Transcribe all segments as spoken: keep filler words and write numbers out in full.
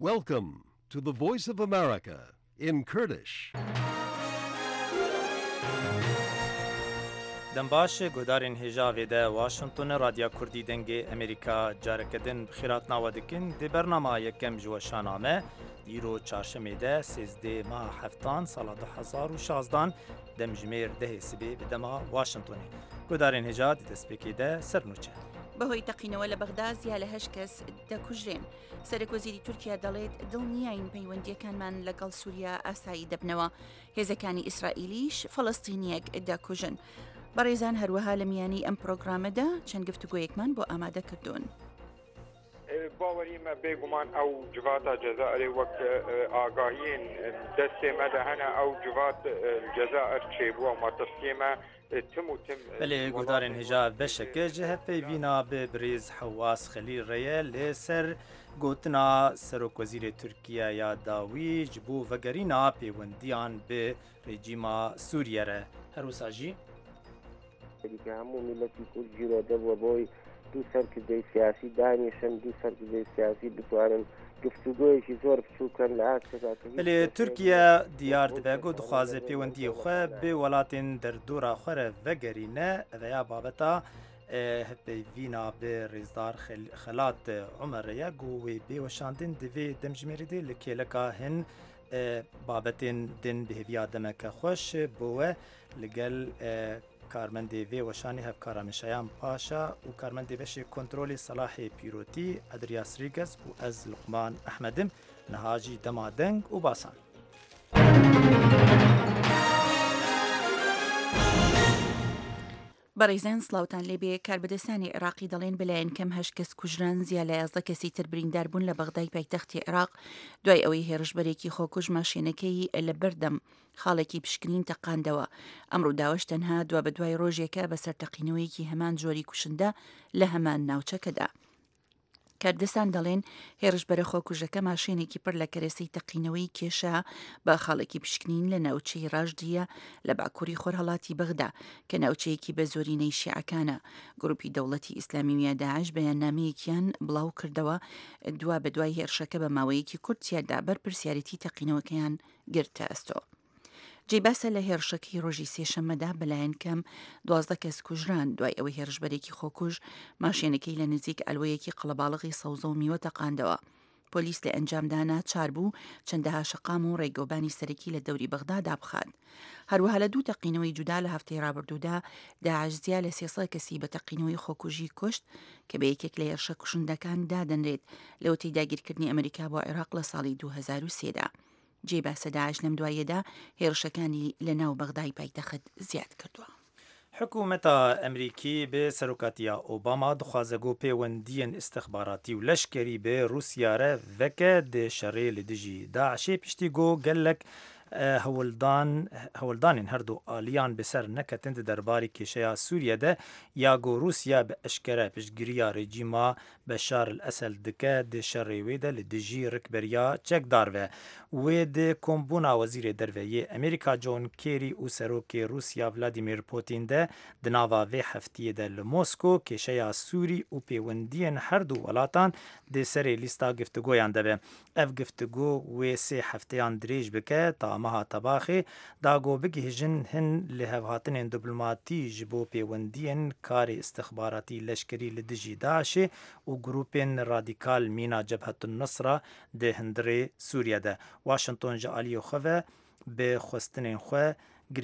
Welcome to the Voice of America in Kurdish. دنباش گودارین هجاوی ده واشنطن رادیا کردی دنگ امریکا جارکدن بخیرات ناودکن دی برنامه یکم جوشانامه دیرو چارشمه ده سیزده ماه هفتان سال دو هزار و شازدان دم جمیر ده سبی بدما واشنطنی گودارین هجا دی تسبیکی ده سرنوچه بەهۆی تەقینەوە لە بەغدا زیاد لە هەشت کەس دەکوژرێن. سەرۆکوەزیری تورکیا دەڵێت دڵنیاین پەیوەندیەکانمان لەگەڵ سووریا ئاسایی دەبنەوە. هێزەکانی ئیسرائیلیش فەڵەستینیەک دەکوژن. بەڕێزان هەروەها لە میانی ئەم پرۆگرامەدا چەند گفتوگۆیەکمان بۆ ئامادە کردوون. باوەریمە بێگومان ئەو جواتە جەزائری وەک ئاگاهین دەستێمە دەهەنە ئەو جوات جەزائر چێبووە مەتەسیێمە بله گودارین هجا بشکه جه پیوینا به بریز حواس خلیل ریه لسر گوتنا سروک وزیر ترکیه یا داوی جبو وگرینا پیوندیان به رژیم سوریه ره هروسا جی که همو ملتی کل جیراده و بای دو سرکرده سیاسی دانیشن دو سرکرده سیاسی بتوانن گفتگویشی زۆر بچووکەن لە بەێ تورکیا دیار دەبێ و دخوازێ پەیوەندی خۆ بێ وڵاتین دەردوورا خۆرە vەگەرینە ئەvەیا بابەتە هەپەیڤینا بێ ڕێزدار خەلات عومەرەیە گوێ بێوەشاندن دەvێ دەمژمێریدێ لە کێلەکە هەن بابەتێن دن بهێویا دەمەکە خۆش بۆوە لەگەل کارمەندێ vê weşanî hevkara Mişayan Paşa û karmendê beşê kontrolê Selahê Pîrotî Edriyas Rîgez û ez Luqman Ehmedim niha jî dema deng û basan. بەڕێزان سڵاوتان لێبێ کاربەدەستانی عێراقی دەڵێن بەلایەن کەم هەشت کەس کوژران زیاد لە یازدە کەسی تر بریندار بوون لە بەغدای پایتەختی عێراق دوای ئەوەی هێرشبەرێکی خۆکوژ ماشێنەکەی لە بەردەم خاڵێکی پشکنین تەقاندەوە. ئەمڕۆ داوەش تەنها دوا بە دوای ڕۆژێکە بەسەر تەقینەوەیەکی هەمان جۆری کوشندە لە هەمان ناوچەکەدا. کاردەستان دەڵێن هێرشبەرە خۆکوژەکە ماشێنێکی پڕ لە کەرەسەی تەقینەوەی کێشە بە خاڵێکی پشکنین لە ناوچەی ڕاشدیە لە باکووری خۆرهەڵاتی بەغدا کە ناوچەیەکی بە زۆرینەی شیعەکانە. گروپی دەوڵەتی ئیسلامیە داعش بەیاننامەیەکیان بڵاو کردەوە دوا بە دوای هێرشەکە بە ماوەیەکی کورتیادا بەر پرسیارەتی تەقینەوەکەیان گرتە ئەستۆ. جێباسە لە هێرشەکەی ڕۆژی سێشەممەدا بەلایەن کەم دوازدە کەس کوژران دوای ئەوەی هێرشبەرێکی خۆکوژ ماشێنەکەی لە نزیک ئەلوەیەکی قەڵەباڵغی سەوزە و میوە تەقاندەوە. پۆلیس لە ئەنجامدانا چار بوو چەندەها شەقام و ڕێگۆبانی سەرەکی لە دەوری بەغدا دابخات. هەروەها لە دوو تەقینەوەی جودا لە هەفتەی ڕابردوودا داعش زیاد لە سێسە کەسی بە تەقینەوەی خۆکوژی کوشت کە بە یەکێک لە هێرشە کوشندەکان دادەنرێت لەوەی داگیرکردنی ئەمریکا بۆ عێراق لە ساڵی دوو هەزار و سێدا. جێباسە داعش لەم دوایەدا هێرشەکانی لە ناو بەغدای پایتەخت زیاد کردووە. حکوومەتە ئەمریکی بێ سەرۆکاتیە ئۆباما دخوازەگۆ پەیوەندیەن ئستخباراتی و لەشکری بێ رووسیارە veke dê şerê li dijî Daişê piştî got gelek hewildanên her du aliyan bi ser neketin di derbarê kêşeya Sûriyê ya got Rûsya bi eşkere piştgiriya rejîma Beşar el-Esed dike dê şerê wê de li dijî rikberiya çekdar ve. Wê dê kombûna wezîrê derveyê Amerîka John Kerry û serokê Rûsya Vladimir Putin de di nava vê heftiyê de li Mosko kêşeya Sûrî û pêwendiyên her du welatan dê serê lîsta giftugoyan debe. Ev giftugo wê sê hefteyan dirêj bike ta meha tebaxê da got bigihîjin hin li hevhatinên diplomatî ji bo pêwendiyên karê istixbaratî leşkerî li dijî Daişê û grûpên radîkal mîna Cebhetun Nusra dê hundirê Sûriye de. Washington ji aliyê xwe ve bi xwestinên xwe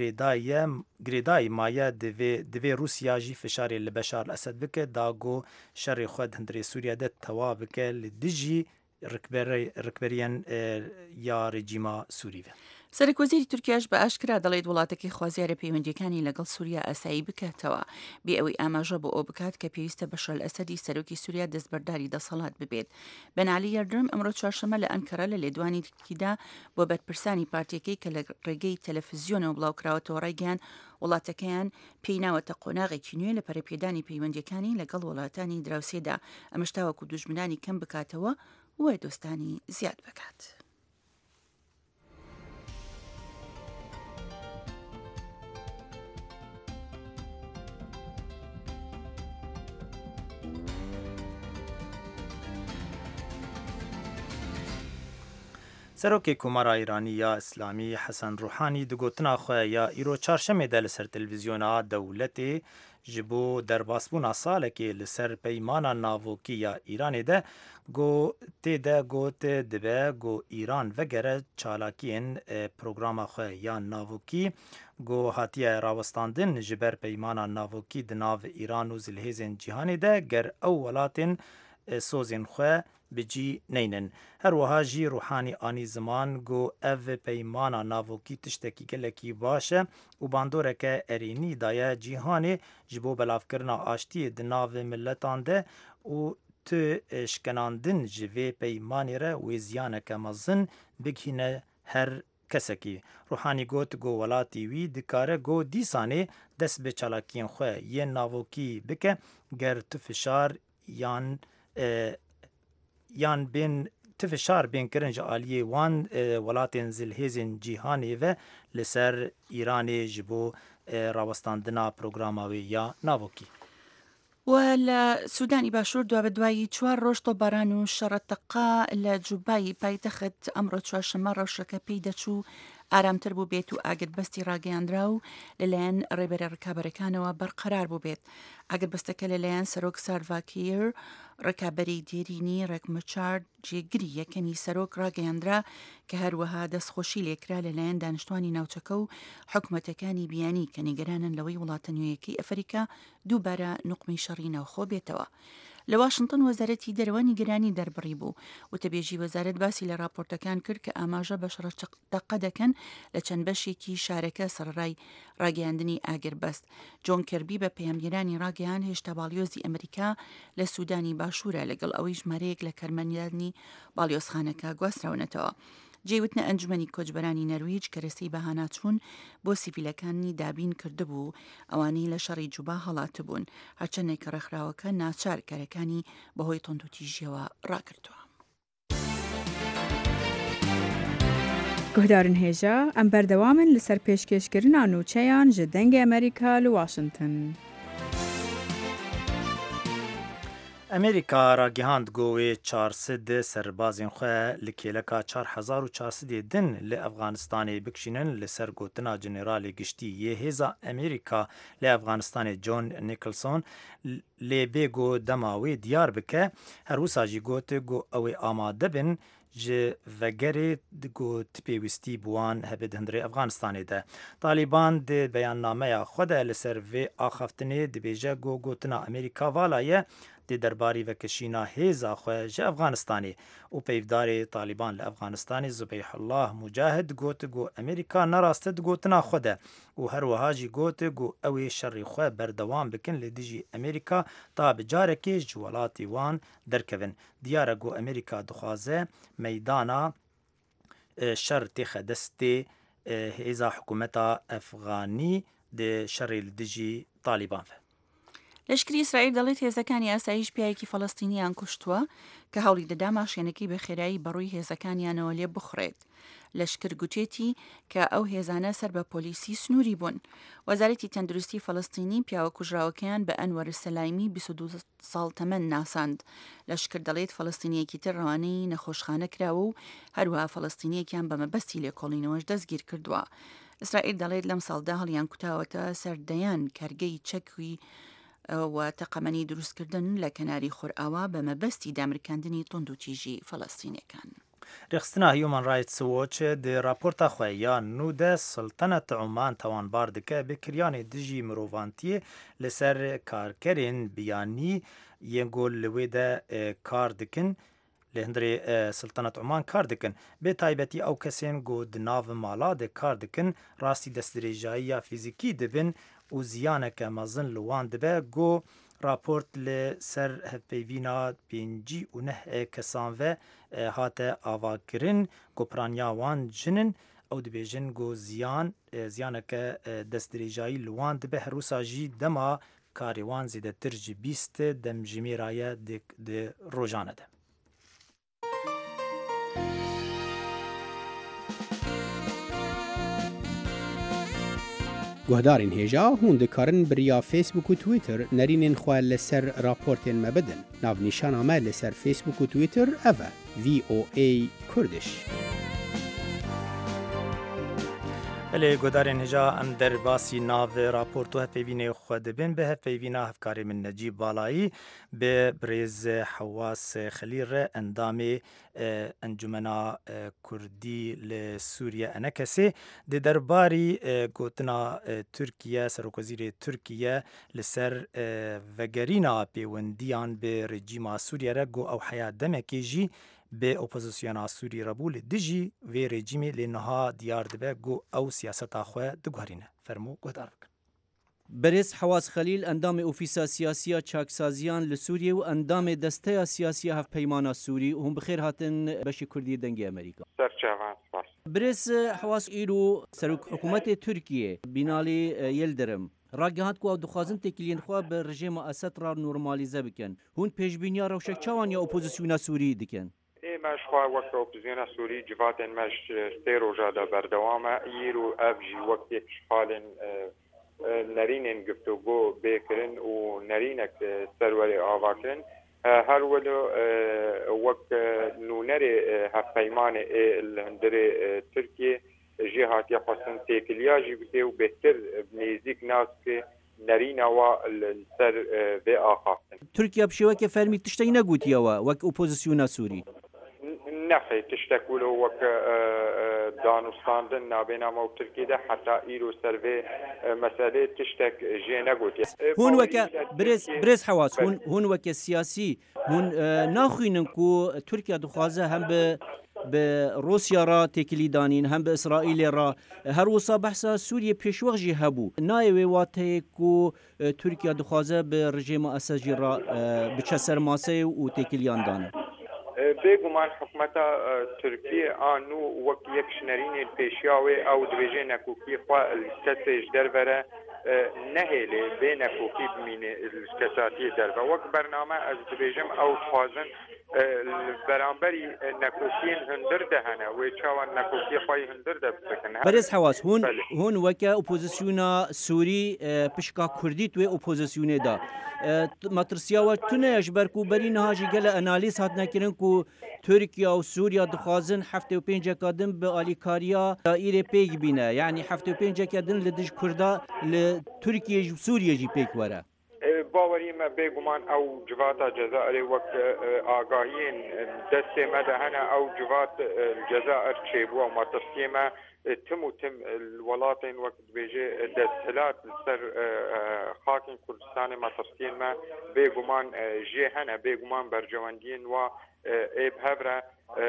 girêdayî maye divê Rûsya jî fişarê li Beşar el-Esed bike da got şerê xwe di hundirê Sûriye de tewa bike li dijî rikberiyên ya rejîma Sûrî ve. سەرۆکوەزیری تورکیاش بە ئاشکرا دەڵێت وڵاتەکەی خوازیارە پەیوەندیەکانی لەگەڵ سووریا ئاسایی بکاتەوە بێ ئەوەی ئاماژە بۆ ئەو بکات کە پێویستە بەشەر ئەسەدی سەرۆکی سووریا دەستبەرداری دەسەڵات ببێت. بەنالی یاردرم ئەمڕۆ چوارشەممە لە ئەنکەرە لە لێدوانێکیدا بۆ بەرپرسانی پارتیەکەی کە لە ڕێگەی تەلەڤیزیۆنەوە بڵاوکراوەتەوە ڕێگەیان وڵاتەکەیان پێی ناوەتە قۆناغێکی نوێ لە پەرەپێدانی پەیوەندیەکانی لەگەڵ وڵاتانی دراوسێدا ئەمەش تاوەکو دوژمنانی کەم بکاتەوە وە دۆستانی زیاد بکات. سروکی کمارا ایرانی یا اسلامی حسن روحانی دگوتنا خواه یا ایرو چارشمه ده لسر تلویزیونا دولتی جبو در باسبونا ساله که لسر پیمانا ناووکی یا ایرانی ده گو تی ده گو تی دبه گو ایران وگره چالاکین پروگراما خواه یا ناووکی گو هاتیه راوستاندن جبر پیمانا ناووکی دناو ایران و زلهیزن جیهانی ده گر او ولاتن سوزین خواه بجی نینن هر وها جی روحانی آنی زمان گو او پیمانا ناووکی تشتکی گلکی باشه و باندوره که ارینی دایه جیهانی جبو بلافکرنا آشتی دناو ملتان ده و تو شکناندن جوی پیمانی را و زیانک مزن بگهینه هر کسکی. روحانی گوت گو ولاتی وی دکاره گو دیسانه دست به چالاکین خواه یه ناووکی بکه گر تو فشار یان یان بین تفشار بین کرنج آلیه وان ولاتین زلهیزن جیهانی و لسر ایرانی جبو راوستاندنا پروگراماوی یا ناووکی. والسودانی باشور دو بدوایی چوار روش طبران و شرطقا لجوبایی پایتخت امرو چوارشمه روشکه پیدا چو ئارامتر بوو بێت و ئاگربەستی ڕاگەیاندرا و لەلایەن ڕێبەرە ڕکابەرەکانەوە بەرقەرار بوو بێت. ئاگربەستەکە لەلایەن سەرۆک ساروڤاکیر ڕکابەری دێرینی ڕێکمەچار جێگری یەکەمی سەرۆک ڕاگەیاندرا کە هەروەها دەستخۆشی لێکرا لەلایەن دانیشتوانی ناوچەکە و حکوومەتەکانی بیانی کە نیگەرانن لەوەی وڵاتە نوێیەکەی ئەفریقا دووبارە نوقمی شەڕی ناوخۆ بێتەوە. لە واشنگتن وەزارەتی دەرەوە نیگەرانی دەربڕی بوو و تەبێژی وەزارەت باسی لە راپۆرتەکان کرد کە ئاماژە بە شەڕەتەقە دەکەن لە چەند بەشێکی شارەکە سەرڕای ڕاگەیاندنی ئاگربەست. جۆن کەربی بە پەیامگەرانی ڕاگەیان هێشتا باڵیۆزی ئەمریکا لە سوودانی باشوورە لەگەڵ ئەوەی ژمارەیەک لە کارمەندانی باڵیۆزخانەکە گواستراونەتەوە. جێوتنە ئەنجومەنی کۆچبەرانی نەرویج کە رەسەی بەهاناچوون بۆ سیڤیلەکانی دابین کردبوو ئەوانەی لە شەڕی جوبا هەڵات بوون هەرچەندێک کە ڕێکخراوەکە ناچار کارەکانی بەهۆی تۆندوتیژیەوە ڕاکردووە. گوهدارن هێژە ئەم بەردەوامن لەسەر پێشکەشکردنا نوچەیان ji dengê ئەمریکا li Washington. امریکا را گهاند گوی چهارصد سربازین خواه لکیلکا چهار هزار و چهارصد دن لافغانستان بکشینن لسر گوتنا جنرال گشتی یه هزا امریکا لافغانستان جون نیکلسون لبیگو دماوی دیار بکه هر وساجی گوت گو اوی آماده بن جه وگری گو تپیوستی بوان هبید هندری افغانستانی ده. طالبان ده بیان نامه خود لسر و آخفتنی ده بیجه گو گوتنا امریکا والایه دی درباری و کشینا هیزا خواه جه افغانستانی و پیفدار طالبان لافغانستانی زبیح الله مجاهد گوت گو امریکا نراستد گوتنا خوده و هر وهاجی گوت گو اوی شر خواه بردوام بکن لدیجی امریکا تا بجارکی جوالاتی وان درکوین. دیاره گو امریکا دخوازه میدانا شر تیخ دستی هیزا حکومتا افغانی دی شر لدیجی طالبان فه. لەشکری ئیسرائیل دەڵێت هێزەکانی ئاسایش پیاوێکی فەڵەستینیان کوشتووە کە هەوڵی دەدا ماشێنەکەی بە خێرایی بەڕووی هێزەکانیانەوە لێ بخڕێت. لەشکر گوتێتی کە ئەو هێزانە سەر بە پۆلیسی سنووری بوون. وەزارەتی تەندروستی فەڵەستینی پیاوە کوژراوەکەیان بە ئەنوەر سەلایمی بیست و دوو ساڵ تەمەن ناساند. لەشکر دەڵێت فەڵەستینیەکی تر ڕەوانەی نەخۆشخانە کراوە و هەروەها فەڵەستینیەکیان بە مەبەستی لێکۆڵینەوەش دەستگیر کردووە. ئیسرائیل دەڵێت لەم ساڵدا هەڵیان کوتاوەتە سەردەیان کەرگەی چەکوی و تەقەمەنی دروستکردن لە کەناری خۆرئاوا بە مەبەستی دامرکاندنی تۆندوتیژی فەڵەستینیەکان. رخصتنا هیومن رایتس ووچ دی راپورتا خویا نو ده سلطنت عمان توانبار دکه بکریان دجی مروانتی لسر کارکرین بیانی ینگول لوی ده کار دکن لهندری سلطنت عمان کار دکن به تایبەتی ئەو کەسێن گۆ دناو مالا de کار دکن راستی دەستدرێژاییە فیزیکی دبن و زیانەکە مەزن لەوان دەبێ گۆ راپۆرت لەسەر هەفپەیڤینا پێنجی و نەه کەسان vê هاتە ئاواکردن گۆپرانیا wan jinên ew dibêjin got ziyan ziyaneke destdirêjayî li wan dibe her wisa jî dema karê wan zêdetir ji bîst demjimêraya di rojane de. گهدارین هێژا هون دikarin biriya Facebook û Twitter nerînên xwe li ser raportên me bidin. Navnîşana me li ser Facebook û Twitter ev e V O A Kurdish. لی گودارین هجا ام در باسی ناو راپورتو هفیوین خود بین به هفیوینا هفکاری من نجیب بالایی به بریز حواس خلیل اندام انجمنا کردی لسوریه انکسی ده درباری گوتنا ترکیه سروکوزیر ترکیه لسر وگرینا پیوندیان به رژیم سوریه را گو او حیات دمکی جی به اپوزیسیون سوری ربول دجی و رژیمی لنها دیار دبه گو او سیاست آخوه دگوارینه فرمو گودار بکن. برز حواس خلیل اندام اوفیسا سیاسی چاکسازیان لسوریه و اندام دسته سیاسی هف پیمانا سوری و هم بخیر هاتن بشی کردی دنگی امریکا. برز حواس ایرو سروک حکومت ترکیه بینالی یلدرم راگهات کو دخوازن تکلین خو به رژیم اسد را نورمالیزه بکن هون پیشبینیا روشک چوان یا اپوزیسیون سوری دکن مش خوا وقت اپوزیسیون سوری جوات مش ستيرو جادا بردوامه يرو افجي وقت حال نرين گفتگو بکرن و نرينك سروري آواکرن هر ولو وقت نونري هفيمان الهندري تركيا جهات يقصن تكلياجي بده وبهتر بنيزيك ناس که نرينا و السر في آخر تركيا بشوكة فرمي تشتي نقوت يوا وك أوبوزيسيون سوري نخي تشتكولو وك دانوستاندن نابينا مو تركيا ده حتى إيرو سرفي مسألة تشتك جي نقوت هون وك برز برز حواس هون هون وك سياسي هون ناخوينن كو تركيا دخوازه هم ب به روسيا را تكلي دانين هم بإسرائيل را هر وصا بحثا سوريا پیشوق جي هبو نايوي واته كو تركيا دخوازه برژيم اسد را بچه سرماسه و تكليان دانه بيگومان حکومتا ترکیه آنو وقت یک شنرین پیشیاوی او دویجه نکوکی خواه الکسش در بره نهیلی بی نکوکی بمینه الکساتی در بره وقت برنامه از دویجم او خوازن برانبری نکوکین هندر دهنه و چاوان نکوکی خواهی هندر ده بکنه برز حواس هون هون وکا اپوزیسیونا سوری پشکا کردی توی اپوزیسیونه دا ماترسیا و تونه اجبرکو بری نهاجی گل انالیز هات نکرن کو ترکیا و سوریا دخوازن هفته و پنج کادم به آلیکاریا دائره پیگ بینه یعنی هفته و پنج کادن لدج کردا لترکیه و سوریا جی پیگ وره باوری ما بگومان او جواتا جزائر وقت آگاهین دست مدهنه او جوات الجزائر چیبوا و متصیمه تم و تم الولاتين وقت بيجي دستلات سر خاكين كردستان متصيين ما بيقومان جيهنا بيقومان برجواندين و ايب هبرا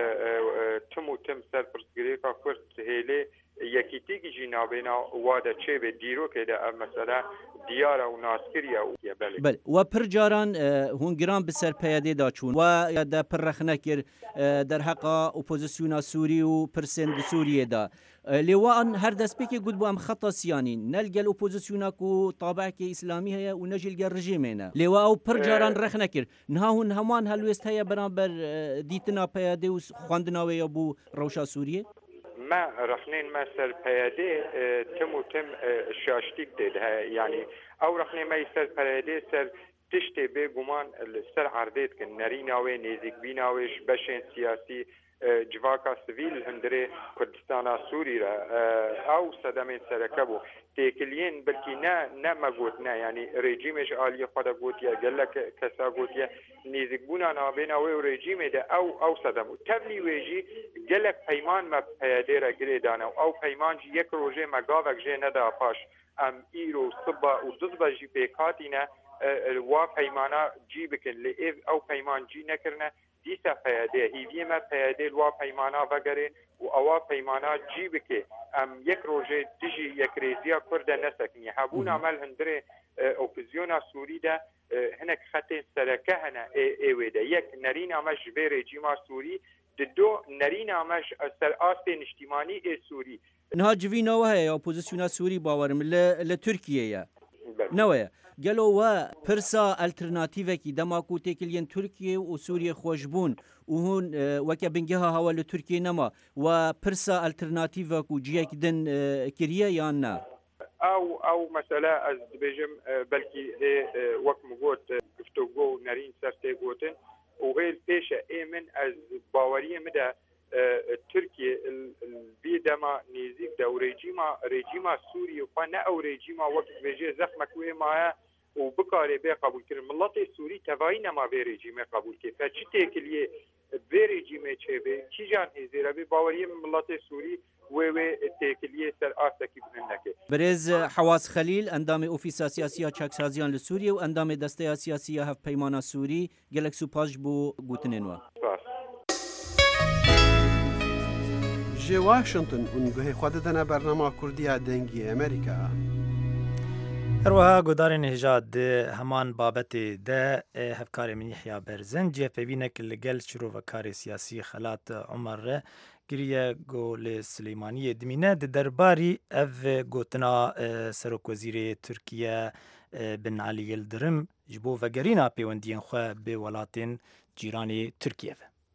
تم و تم سر برسگريكا كرد هيلي یکیتیگی جنابینا واده چه به دیرو که ده مثلا دیاره و ناسکریه و بله بله و پر جاران هون گران بسر پیاده دا چون و ده پر رخنکر در حقا اپوزیسیونا سوری و پرسند سوریه دا لیوان هر دست بکی گود بو ام خطا سیانین نلگل اپوزیسیونا کو طابع که اسلامی هیا و نجلگل رژیمینه لیوا او پر جاران رخنکر نه هون همان هلوست هیا برانبر دیتنا پیاده و خواندنا و بو روشا سوریه ما رخنين ما سر بيادي تم وتم شاشتيك ده يعني او رخنين ما يسر بيادي سر تشتي بيقومان السر عرديت كن نريناوي نيزيك بيناويش بشين سياسي جواكا سویل هندره کردستان سوری را او صدمین سرکبو تیکلین بلکی نه نه مگوت نه یعنی رژیمش عالی خدا گوتیا گلک کسا گوتیا نیزک بونا نابینا و رژیم ده او او صدمو تبلی ویجی گلک پیمان ما پیاده را گری دانه او پیمان جی یک روزه مگاوک جه ندا پاش ام ایرو صبا و دزبا جی پیکاتینا و پیمانا جی بکن لی او پیمان جی نکرنه دیسا پیاده هیوی ما پیاده لوا پیمانا وگره و اوا پیمانا جی بکه ام یک روزه تجی یک ریزیا کرده نسکنی هبون عمل هندره اپوزیونا سوری ده هنک خطه سرکه هنه ایوه ده یک نرین امش به رژیما سوری دو نرین امش سر آست نشتیمانی ای سوری نها جوینا وهي یا اپوزیسیونا سوری باورم ل ترکیه یا نوه گلو و پرسا الترناتیو کی دماکو تکلین ترکیه و سوریه خوشبون و هون وکه بنگها هوا ل ترکیه نما و پرسا الترناتیو کو جیک دن کریه یا نه او او مساله از بجم بلکی وقت مگوت گفتگو نرین سرته گوتن و غیر پیش ایمن از باوری مده ترکیه بیدما نزیک دو رژیما رژیما سوری و نه او رژیما وقت بجه زخمك وی مایا و بکاره به قبول کرد ملت سوری توایی نما به رژیم قبول کرد فچی تکلیه به رژیم چه به کی جان هزیره به باوری ملت سوری و و تکلیه سر آسکی بننکه برز حواس خلیل اندام اوفیسا سیاسی چاکسازیان لسوریه و اندام دسته سیاسی هف پیمانا سوری گلکسو پاش بو گوتنینوا جي واشنطن ونگوهی خود دنا برنامه کردی دنگی امریکا هروها گودارین هجاد همان بابت ده هفکار منیحیا برزن جه پیوینک لگل شروع و کار سیاسی خلات عمر گریه گول سلیمانی دمینه ده درباری او گوتنا سروک وزیر ترکیه بن علی یلدرم جبو وگرینا پیوندین خواه به ولاتین جیرانی ترکیه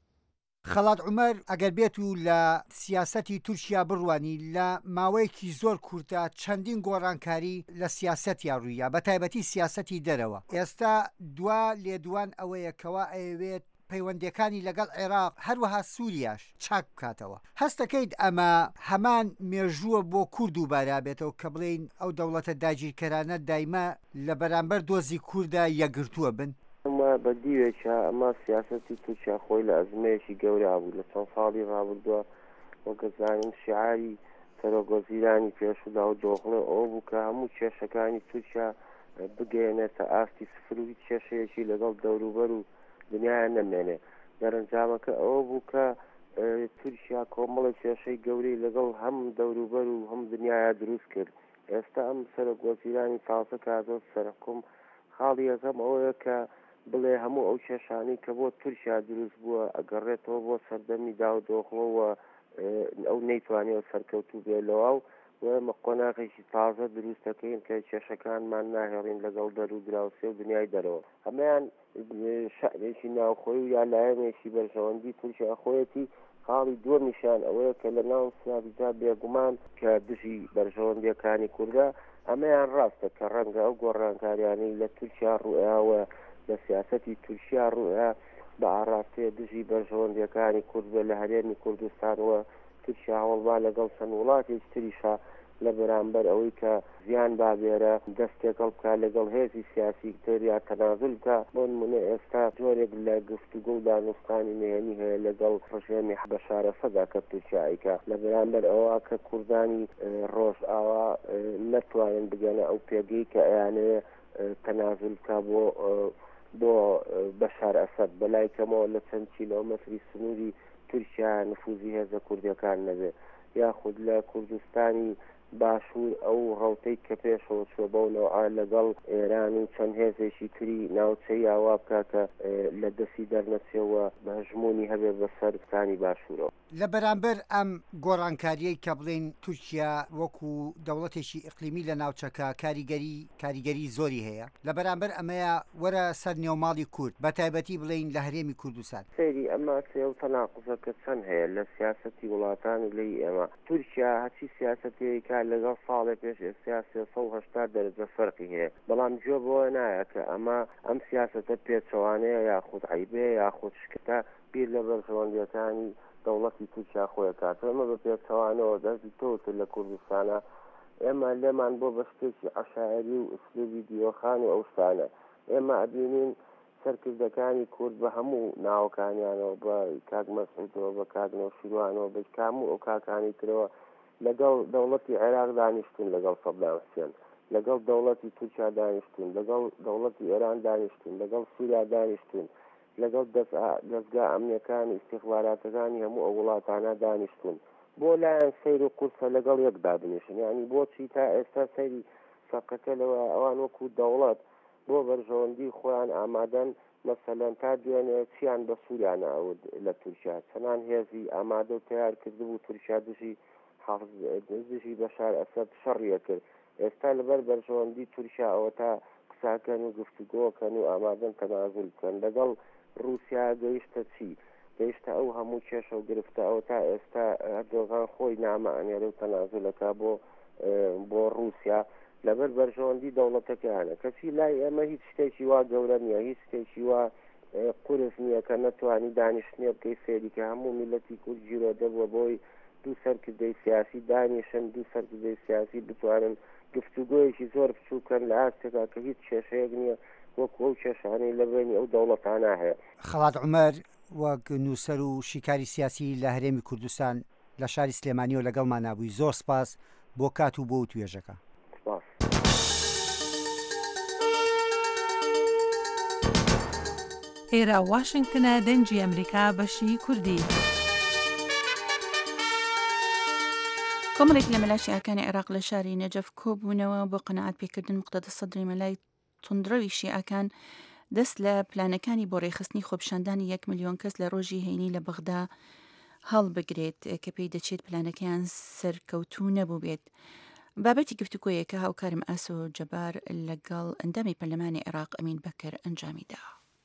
خەڵات عومەر ئەگەر بێت و لە سیاسەتی تورکیا بڕوانی لە ماوەیەکی زۆر کورتە چەندین گۆڕانکاری لە سیاسەتیا ڕوویە بە تایبەتی سیاسەتی دەرەوە ئێستا دوا لێدوان ئەوەیەکەوە ئەوێت پەیوەندیەکانی لەگەڵ عێراق هەروەها سووریاش چاک بکاتەوە هەست دەکەیت ئەمە هەمان مێژووە بۆ کورد و بارا بێتەوە کە بڵێین ئەو دەوڵەتە داگیرکەرانە دایمە لە بەرامبەر دۆزی کووردە یەکگرتووە بن ئەمە بەدیوێکە ئەمە سیاسەتی تورکیا خۆی لە ئەزمەیەکی گەورە بوو لە چەند ساڵی ڕابردووە وەگەزانین شیعاری سەرۆکوەزیرانی پێشودا و دۆخڵێ ئەو بوو کە هەموو کێشەکانی تورکیا بگەێنێتە ئاستی سفر و هیچ کێشەیەکی لەگەڵ دەوروبەر و دنیایە نەمێنێ دەرەنجامەکە ئەوە بوو کە تورکیا کۆمەڵی کێشەی گەورەی لەگەڵ هەم دەوروبەر و هەم دنیایە دروست کرد ئێستا ئەم سەرۆکوەزیرانی تازە کاتۆ سەرکۆم خاڵی یەکەم ئەوەیە کە بڵێ هەموو ئەو کێشانەی کە بۆ تورکیا دروست بووە ئەگەڕێتەوە بۆ سەردەمی دا و دۆخڵەوە ئەو نەیتوانێت سەرکەوتوو بێلەوە و وەمە قۆناغێکی تازە دروست دەکەین کە کێشەکانمان ناهێڵین لەگەڵ دەر و دراوسێ و دنیای دەرەوە هەمەیان شەعرێکی ناوخۆی و یا لایەنێکی بەرژەوەندی تورکیا خۆیەتی خاڵی دووەمیشان ئەوەیە کە لە ناو سیاویدا بێگومان کە دژی بەرژەوەندیەکانی کوردە ئەمەیان ڕاستە کە ڕەنگە ئەو گۆڕانکاریانەی لە تورکیا ڕوئاوە لە سیاسەتی تورکیا ڕوئا بە ئاراستەیە دژی بەرژەوەندیەکانی کورد بە لە هەرێمی کوردستانەوە تورکیا هەوڵما لەگەڵ چەند وڵاتێکی تریشە لە بەرامبەر ئەوەی کە زیان بابێرە دەستێکەڵ بکە لەگەڵ هێزی سیاسی تر یا تەنازل بکە بۆ نمونە ئێستا جۆرێک لە گفتوگۆ و دانوستانی نهێنی هەیە لەگەڵ ڕژێمی بەشار ئەسەدا کە تورکیایکە لە بەرامبەر ئەوە کە کوردانی ڕۆژ ئاوا نەتوانن بگەنە ئەو پێگەی کە ئەیانەیە تەنازل بکە بۆ بۆ بەشار ئەسەد بەلای کەمەوە لە چەند کیلۆمەتری سنووری تورکیا نفوزی هێزە کوردیەکان نەبێ یاخود لە کوردستانی باشوور ئەو ڕەوتەی کە پێشەوە چوە بەونەوە لەگەڵ ئێران و چەند هێزێکی تری ناوچەی ئاوا بکە کە لە دەستی دەرنەچێەوە بە هەژمۆنی هەبێ بەسەر ستانی باشوورەوە لە بەرامبەر ئەم گۆڕانکاریەی کە بڵێن تورکیا وەکو دەوڵەتێکی ئیقلیمی لە ناوچەکە کاریگەری کاریگەری زۆری هەیە لە بەرامبەر ئەمەیە وەرە سەر نێوماڵی کورد بە تایبەتی بڵێن لە هەرێمی کوردستان سەیری ئەمە سێ و تەناقزەکە چەند هەیە لە سیاسەتی وڵاتان و لەی ئێمە تورکیا هەچی سیاسەتەیەکە لەگەڵ ساڵێ پێش ئێستا سێ سەد و هەشتا دەرەجە فەرقی هەیە بەڵام گوێ بۆە نایە کە ئەمە ئەم سیاسەتە پێچەوانەیە یاخود عیبێ یاخود شکتە بیر لە بەرژەوەندیەکانی دەوڵەتی تورکیا خۆی کات ئەمە بە پێچەوانەوە دەستی تۆتر لە کوردستانە ئێمە لێمان بۆ بە شتێکی عەشایری و ئوسلوبی دیوەخان و ئەو شتانە ئێمە ئەبینین سەرکردەکانی کورد بە هەموو ناوەکانیانەوە بە کاک مەسعودەوە بە کاک نەوشیروانەوە بە هەموو ئەو کاکانی ترەوە لەگەڵ دەوڵەتی عێراق دانیشتون لەگەڵ سەدام حوسێن لەگەڵ دەوڵەتی تورکیا دانیشتون لەگەڵ دەوڵەتی ئێران دانیشتون لەگەڵ سووریا دانیشتون لەگەڵ دەستگا ئەمنیەکانی استیخباراتەکانی هەموو ئەو وڵاتانە دانیشتون بۆ لایەن سەیر و قورسە لەگەڵ یەکدا بنیشن یعنی بۆچی تا ئێستا سەیری سەقەکە لەوە ئەوان وەکو دەوڵەت بۆ بەرژەوەندی خۆیان ئامادەن مەسەلەن تا دوێنێ چیان بە سووریانە ئەوت لە تورکیا چەنان هێزی ئامادە و تیار کردبوو تورکیا دژی دژی بەشار ئەسەد شەڕیە کرد ئێستا لەبەر بەرژەوەندی تورکیا ئەوە تا قساکەن و گفتوگۆکەن و ئامادەن تەنازل بکەن لەگەڵ رووسیا گەیشتە چی گەیشتە ئەو هەموو کێشە و گرفتە ئەو تا ئێستا ئەردۆغان خۆی نامەئەنێرە و تەنازلەکە بۆ بۆ رووسیا لەبەر بەرژەوەندی دەوڵەتەکانە کەچی لای ئێمە هیچ شتێکی وا گەورە نییە هیچ شتێکی وا قورس نییە کە نەتوانی دانیشتنیە بکەی فێری کە هەموو میلەتی کورد جیرۆ دەبووە بۆی دوو سەرکردەی سیاسی دانیشن دوو سەرکردەی سیاسی بتوانن گفتوگۆیەکی زۆر بچووکەن لە ئاستێکا کە هیچ کێشەیەک نییە وەکو ئەو کێشانەی لە بینی ئەو دەوڵەتانە هەیە. خەڵات عومەر وەک نووسەر و شیکاری سیاسی لە هەرێمی کوردستان لە شاری سلێمانی و لەگەڵمان نابووی زۆر سپاس بۆ کات و بۆ توێژەکە. ئێرە واشنگتنە دەنجی ئەمریکا بەشی کوردی. کۆمەڵێک لە مەلاشیعەکانی عێراق لە شاری نەجەف کۆبوونەوە بۆ قەنەعات پێکردن مقتەدە سەدری مەلای توندڕەوی شیعەکان دەست لە پلانەکانی بۆ ڕێخستنی خۆپیشاندانی یەک ملیۆن کەس لە ڕۆژی هەینی لە بەغدا هەڵبگرێت کە پێی دەچێت پلانەکەیان سەرکەوتوو نەبوو بێت. بابەتی گفتوگۆیەکە هاوکارم ئاسۆ جەبار لەگەڵ ئەندامی پەرلەمانی عێراق ئەمین بەکر ئەنجامیدا.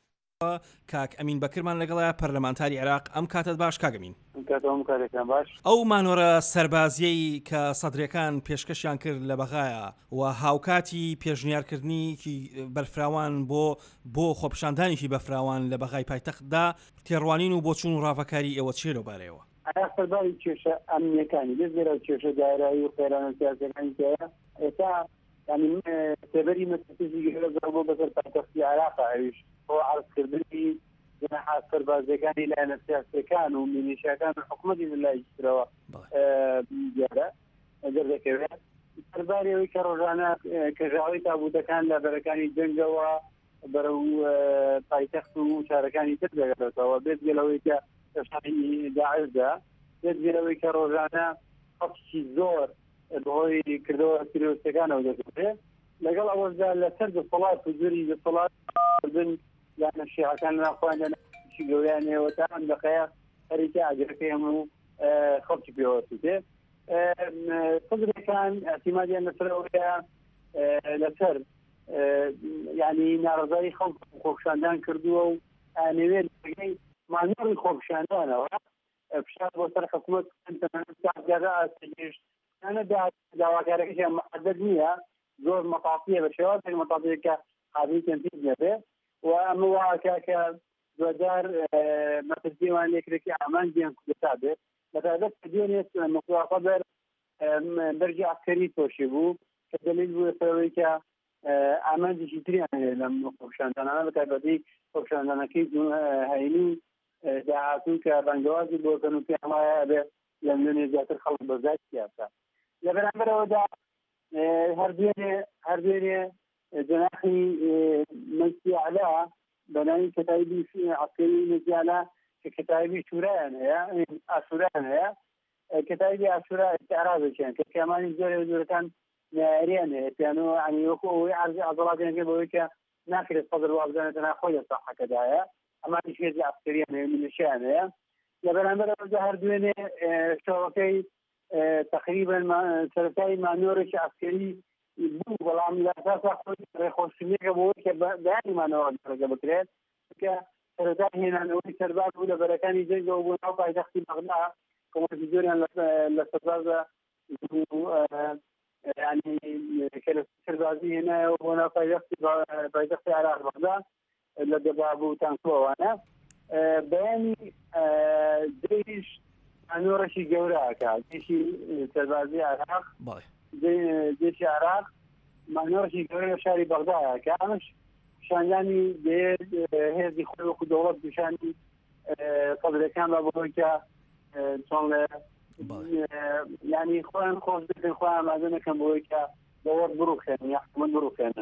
کاک ئەمین بەکرمان لەگەڵە پەرلەمانتاری عێراق ئەم کاتت باش کاگەمین باش ئەو مانۆرە سەربازیەی کە سەدرەکان پێشکەشیان کرد لە بەغایە و هاوکاتی پێشنیارکردنیکی بەرفراوان بۆ بۆ خۆپیشاندانێکی بەفراوان لە بەغای پایتەختدا تێڕوانین و بۆ چوون و ڕاوەکاری ئێوە چێ لەبارەیەوە سەرباری کێشە ئەمنیەکانی لێرە کێشە دارایی و خێرانە سیاسەکانی ئێستا تێبەری مەسەسیزی گەرە بۆ بەسەر پایتەختی عێراق ئەویش بۆ عەرزکردنی جەناحات سەربازەکانی لایەنە سیاسیەکان و میلیشیاکان و حکوومەتی ویلایەتیەوە دیارە دەردەکەوێت سەرباری ئەوەی کە ڕۆژانە کەژاوی تابوتەکان لە بەرەکانی جەنگەوە بەرەو پایتەخت و شارەکانی تر دەگەڕێتەوە بێت گەلەوەی کە شاری داعشدا بێت گەلەوەی کە ڕۆژانە خەڵکی زۆر بەهۆی کردەوە تیرۆریستەکانەوە دەکرێت لەگەڵ ئەوەشدا لەسەر دەسەڵات و جوری دەسەڵاتکردن یانە شیعەکان ناخوایان لەناوی گەوریانەوە تا ئەم دەقەیە هەریکە ئاگرەکەی هەموو خەڵکی پێوەستێ سەدرەکان ئەتیمادیان لەسەرەوەیە لەسەر یعنی ناڕزایی خەڵک خۆپیشاندان کردووە و ئانەوێت لەگەی مانۆڕی خۆپیشاندانەوە فشار بۆ سەر حکوومەت جارە ئاستەگەشتانە داواکارەکەیان محەدەد نییە زۆر مەتاقیە بە شێوازێک مەتاقیەکە قابلی تەنفیذ نەبێ و ئەمە واکە کە دوجار مەترسیوان لێکرێکی ئامانجیان کوردستا بێت بەتابەت کە دوێنێت مقواقە بەر بەرجی عسکەری تۆشی بوو کە دەلیل بوو سەرەوەی کە ئامانجێکی تریان هەیە لەم خۆپیشاندانانە بەتایبەتی خۆپیشاندانەکەی هەینی داهاتوو کە ڕەنگەوازی بۆکەن و پێیان وایە بێ لە ملیۆنێ زیاتر خەڵک بەزای سیاسە لە بەرامبەرەوەدا هەردوێنێ هەردوێنێ جناحی مجلسی علا بەناوی کتایبی عسکەری مجلسی علا کە کتایبی شورایان هەیە ئاشورایان هەیە کتایبی ئاشورا ئەعرابێکیان کە کەمانی زۆر زۆرەکان ناریان هەیە پیانەوە عنی وەکو ئەوەی عەرزی عەضەڵاتیان کرد بەوەی کە ناکرێت سەدر وابزانێتە ناخۆی لە ساحەکەدایە ئەمانی شێزی عسکەریان هەیە میلیشیان هەیە لە بەرامبەرەوەدا هەردوێنێ شەوەکەی تقریبا سەرەتای مانۆرێکی عسکەری بوو بەڵام لە ئەساسا خۆی ڕێخۆشتنیەکە بۆی کە بەیانیمانەوە دەرەگە بکرێت کە سەرەتا هێنانەوەی سەرباز بوو لە بەرەکانی جەنگەوە بوو ناو پایتەختی بەغدا کۆمەڵێکی زۆریان لە سەربازە ینی کە لە سەربازی هێنایەوە بۆ ناو پایتەختی عێراق بەغدا لە دەبا بوو تانکۆوانە بەیانی دەیش مانۆڕێکی گەورەکە دێشی سەربازی عێراق دێشی عێراق مانۆڕێکی گەورە لە شاری بەغدایە کە ئەمەش پیشاندانی دەیێت هێزی خۆی وەکو دەوڵەت پیشانی سەدرەکان بە بۆی کە چۆن ینی خۆیان خۆش دەکەن خۆیان ئامادە نەکەن بۆی کە دەوڵەت بڕوخێنن یا حکوومەت بڕوخێنن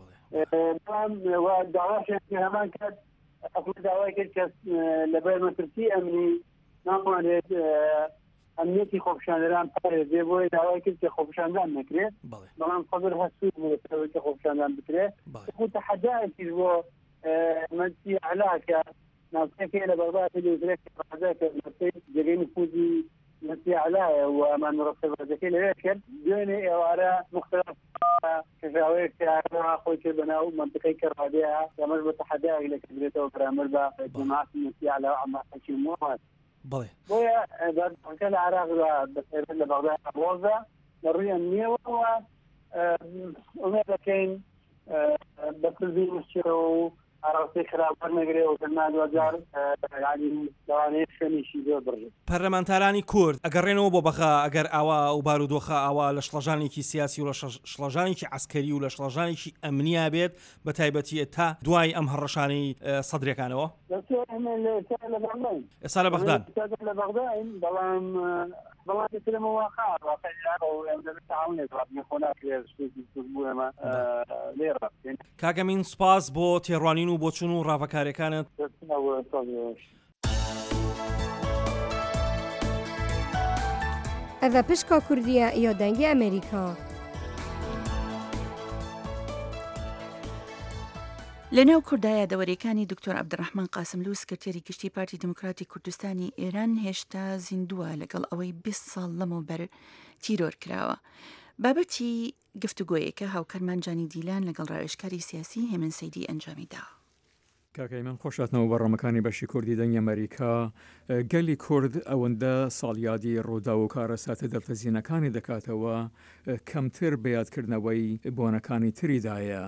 داواشیان هەمان کات حکوومەت داوای کرد کە لەبەر مەترسی ئەمنی ناتوانێت ئەمنیەتی خۆپیشاندەران پارێزێ بۆی داوای کرد کە خۆپیشاندان نەکرێت بەڵام سەدر هەستوو بوو کە خۆپیشاندان بکرێت وەکو تەحەدایەکیش بۆ مەجلسی عەلا کە ناوچەکەی لە بەغدا پێدەوترێت کە ڕازای کە جێگەی نفوذی مەجلسی عەلایە و مانۆڕە سەربازەکەی لەوێ کرد دوێنێ ئێوارە مختلف کەژاوەیەک کارەوە خۆی کرد بەناو مەنتقەی کەڕادەیە ئەمەش بە تەحەدایەک لەکردرێتەوە بەرامبەر بە جەماعەتی مەجلسی عەلا و عەماقەکی مواد بۆیە دادگاکە لە عێراقدا بەتایبەت لە بەغدا ڕۆژە لە ڕووی ئەمنیەوە ئومێد دەکەین بەکردی مشتێرەوە و ئاڕاستی خراپەر نەگرێ و نادوەجار ینی لەوانەیە شوێنیشی زۆر بڕێت. پەرلەمانتارانی کورد ئەگەڕێنەوە بۆ بەخا ئەگەر ئاوا و بارودۆخە ئاوا لە شڵەژانێکی سیاسی و لە شڵەژانێکی عسکەری و لە شڵەژانێکی ئەمنیا بێت بە تایبەتی تا دوای ئەم هەڕەشانەی سەدرەکانەوە ئێستا لە بەغداد لە بەغداین بەڵام بەڵام ترمە واقع کاگەمین سپاس بۆ تێڕوانین و بۆ چوون و ڕاوەکاریەکانت. ئەڤە پشکا کوردیە یا دەنگی ئەمریکا. لەناو کوردایە دەوەریەکانی دکتۆر عەبدوڕەحمان قاسملوو سکرتێری گشتی پارتی دموکراتی کوردستانی ئێران هێشتا زیندووە لەگەڵ ئەوەی بیست ساڵ لەمەوبەر تیرۆر کراوە. بابەتی گفتوگۆیەکە هاوکارمان جانی دیلان لەگەڵ ڕاوێژکاری سیاسی هێمن سەیدی ئەنجامیدا. کاکەی من خۆشاتنەوە بەڕەمەکانی بەشی کوردی دەنگی ئەمریکا. گەلی کورد ئەوەندە ساڵیادی ڕوودا و کارەساتە دەرتەزیینەکانی دەکاتەوە کەمتر بەیادکردنەوەی بۆنەکانی تریدایە.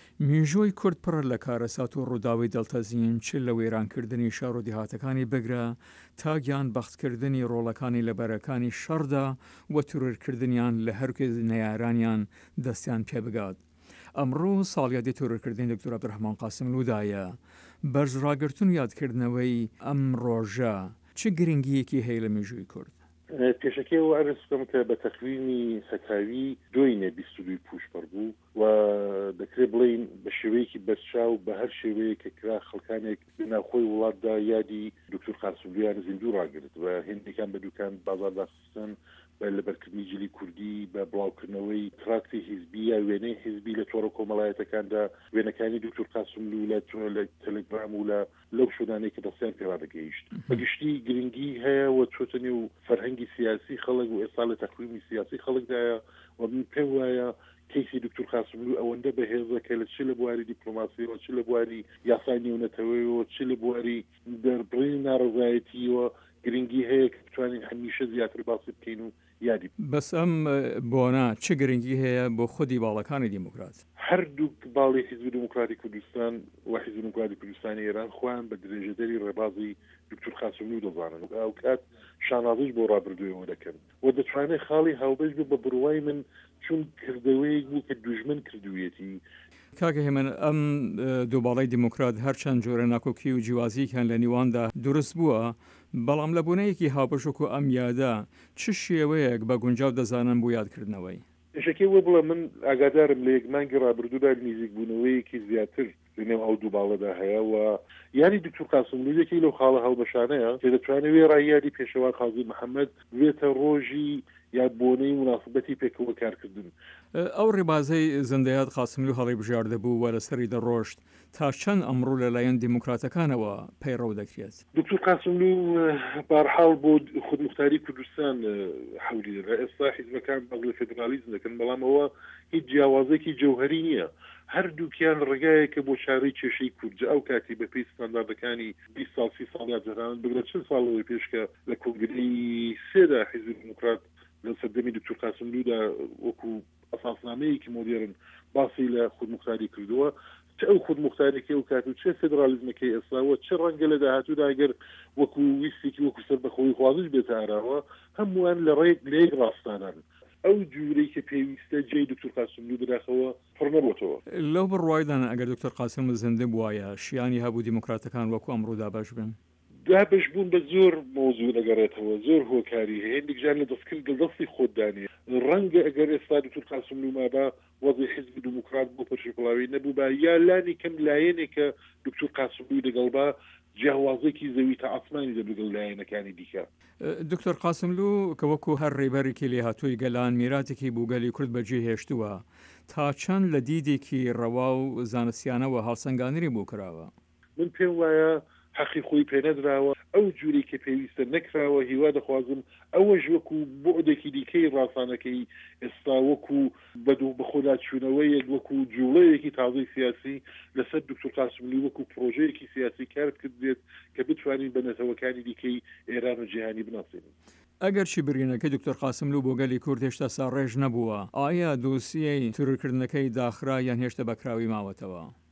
میژۆی کورد پڕ لە کارەسات و ڕووداوی دڵتەزیین چ لە وێرانکردنی شار و دیهاتەکانی بگرە تا گیان بەختکردنی ڕۆڵەکانی لەبەرەکانی شەڕدا و تورورکردنیان لە هەرکێ نەیارانیان دەستیان پێ بگات. ئەمڕۆ ساڵیادی تورورکردنی دکتۆر عەبدوڕەحمان قاسملوودایە. بەرزڕاگرتن یادکردنەوەی ئەم ڕۆژە چ گرنگیەکی هەیە لە میژووی کورد؟ پێشەکەی عرض بکەم کە بە تەقویمی سەتاوی دوینە بیست و دوی پوشپەر بوو و دەکرێت بڵین بە شێوەیەکی بەرچاو بە هەر شێوەیە کە کرا خەڵکانێک ناوخۆی وڵاتدا یادی دکتۆر قاسملوویان زیندوو ڕاگرت و هێندێکان بە دوکان بازارداخستن بە لەبەرکردنی جلی کوردی بە بڵاوکردنەوەی تراکتی حیزبی یا وێنەی حیزبی لە تۆڕە کۆمەڵایەتەکاندا وێنەکانی دکتۆر قاسملوو لە لە تەلەگرام و لە لەو شوێنانەی کە دەستیان پێوا دەگەیشت بەگشتی گرنگی هەیە و چۆتەنێ و فەرهەنگی سیاسی خەڵک و ئێستا لە تەقویمی سیاسی خەڵکدایە و من پێم وایە کەیسی دکتۆر قاسملوو ئەوەندە بەهێزەکە لە چ لە بواری دیپلۆماسیەوە چ لە بواری یاسای نێونەتەوەیەوە چ لە بواری دەربڕینی ناڕزایەتیەوە گرنگی هەیە کە بتوانین هەمیشە زیاتر باسی بکەین و یادی بەس ئەم بۆنە چ گرنگی هەیە بۆ خودی باڵەکانی دیموکرات؟ هەردوو باڵی حیزب دموکراتی کوردستان و حیزب دموکراتی کوردستانی ئێران خۆیان بە درێژەدەری ڕێبازی دکتۆر قاسملوو دەزانن و ئەو کات شانازیش بۆ ڕابردوویەوە دەکەن و دەتوانێت خاڵی هاوبەش بە بڕوای من چون کردەوەی بوو کە دوژمن کردوویەتی. کاکە هێمن ئەم دووباڵی دیموکرات هەرچەند جۆرە ناکۆکی و جیوازیکان لە نیواندا دروست بووە بەڵام لە بوونەیەکی هاوبەشک و ئەم یادا چ شێوەیەک بە گونجاو دەزانن بۆ یادکردنەوەی؟ پێشەکەی وە بڵە من ئاگادارم لە یەکمانگی ڕابردوودا نزیک بوونەوەیەکی زیاتر لەنێو ئەو دووباڵەدا هەیە و یانی دکتۆر قاسملوویەکی لەو خاڵە هەڵبەشانەیە کە دەتوانێت وێ ڕایادی پێشەوا قازی محەممەد بێتە ڕۆژی یا بۆنەی مناسبەتی پێکەوە کارکردن. ئەو ڕێبازەی زندەیات قاسملوو هەڵی بژاردە بوو وە لەسەری دەڕۆشت تا چەند ئەمڕۆ لەلایەن دیموکراتەکانەوە پەیڕەو دەکرێت. دکتۆر قاسملوو بارحاڵ بۆ خودمختاری کوردستان حەولی دەدا ئێستا حیزبەکان بەڵ لە فێدرالیزم دەکەن بەڵام ئەوە هیچ جیاوازێکی جەوهەری نییە. هەردووکیان ڕێگایەکە بۆ چارەی کێشەی کوردجە ئەو کاتی بە پێی ستانداردەکانی بیست ساڵ سی ساڵ یادجاران بگرێت چەند ساڵەوەی پێشکە لە کۆنگرەی سێدا حیزب دموکرات لە سەردەمی دکتۆر قاسملوودا وەکو ئەساسنامەیەکی مۆدێرن باسی لە خودمختاری کردووە چه ئەو خودمختارێکی ئەو کات و چه فێدرالیزمەکەی ئێستاوە چه ڕەنگە لە داهاتوودا ئەگەر وەکو ویستێکی وەکو سەر بەخۆی خوازش بێتە ئاراوە هەمووان لە ڕێک لێک ڕاستانان ئەو جوورەی کە پێویستە جێی دکتۆر قاسملوو دراخەوە پڕ نەبووەوە. لەو بڕوایدان ئەگەر دکتۆر قاسملوو زنده بووایە شیانی هەبوو دیموکراتەکان وەکو ئەمڕۆدا باش بن؟ دابش بوون بە زۆر مۆزوو دەگەڕێتەوە زۆر هۆکاری هەیە هێندێکجار لە دەستکرد لە دەستی خۆدانێ ڕەنگە ئەگەر ئێستا دکتۆر قاسملوو مابا وەزی حیزب دموکرات بۆ پەرشەکڵاوی نەبوو با یا لانی کەم لایەنێکە دکتۆر قاسملووی دەگەڵبا جیاوازێکی زەوی تا ئاسمانی دەبگەڵ لایەنەکانی دیکە. دکتۆر قاسملوو کە وەکو هەر ڕێبەرێکی لێهاتووی گەلان میراتێکی بووگەلی کورد بەجێ هێشتووە تا چەند لە دیدێکی ڕەوا و زانستیانەوە هەڵسەنگانری بوو کراوە. من پێم وایە حەقی خۆی پێنەدراوە ئەو جووری کە پێویستە نەکراوە هیوا دەخوازم ئەوەش وەکو بۆعدێکی دیکەی ڕاستانەکەی ئێستا وەکو بەدوو بەخۆدا چوونەوەی وەکو جوڵەیەکی تازەی سیاسی لەسەر دکتۆر قاسملوو وەکو پرۆژەیەکی سیاسی کارت کردێت کە بتوانین بە نەتەوەکانی دیکەی ئێران و جیهانی بناسێنین. ئەگەر چی برینەکەی دکتۆر قاسملوو بۆ گەلی کورد هێشتا ساڕێژ نەبووە ئایا دۆسیەی تورکردنەکەی داخرا یان هێشتا بەکراوی ماوەتەوە؟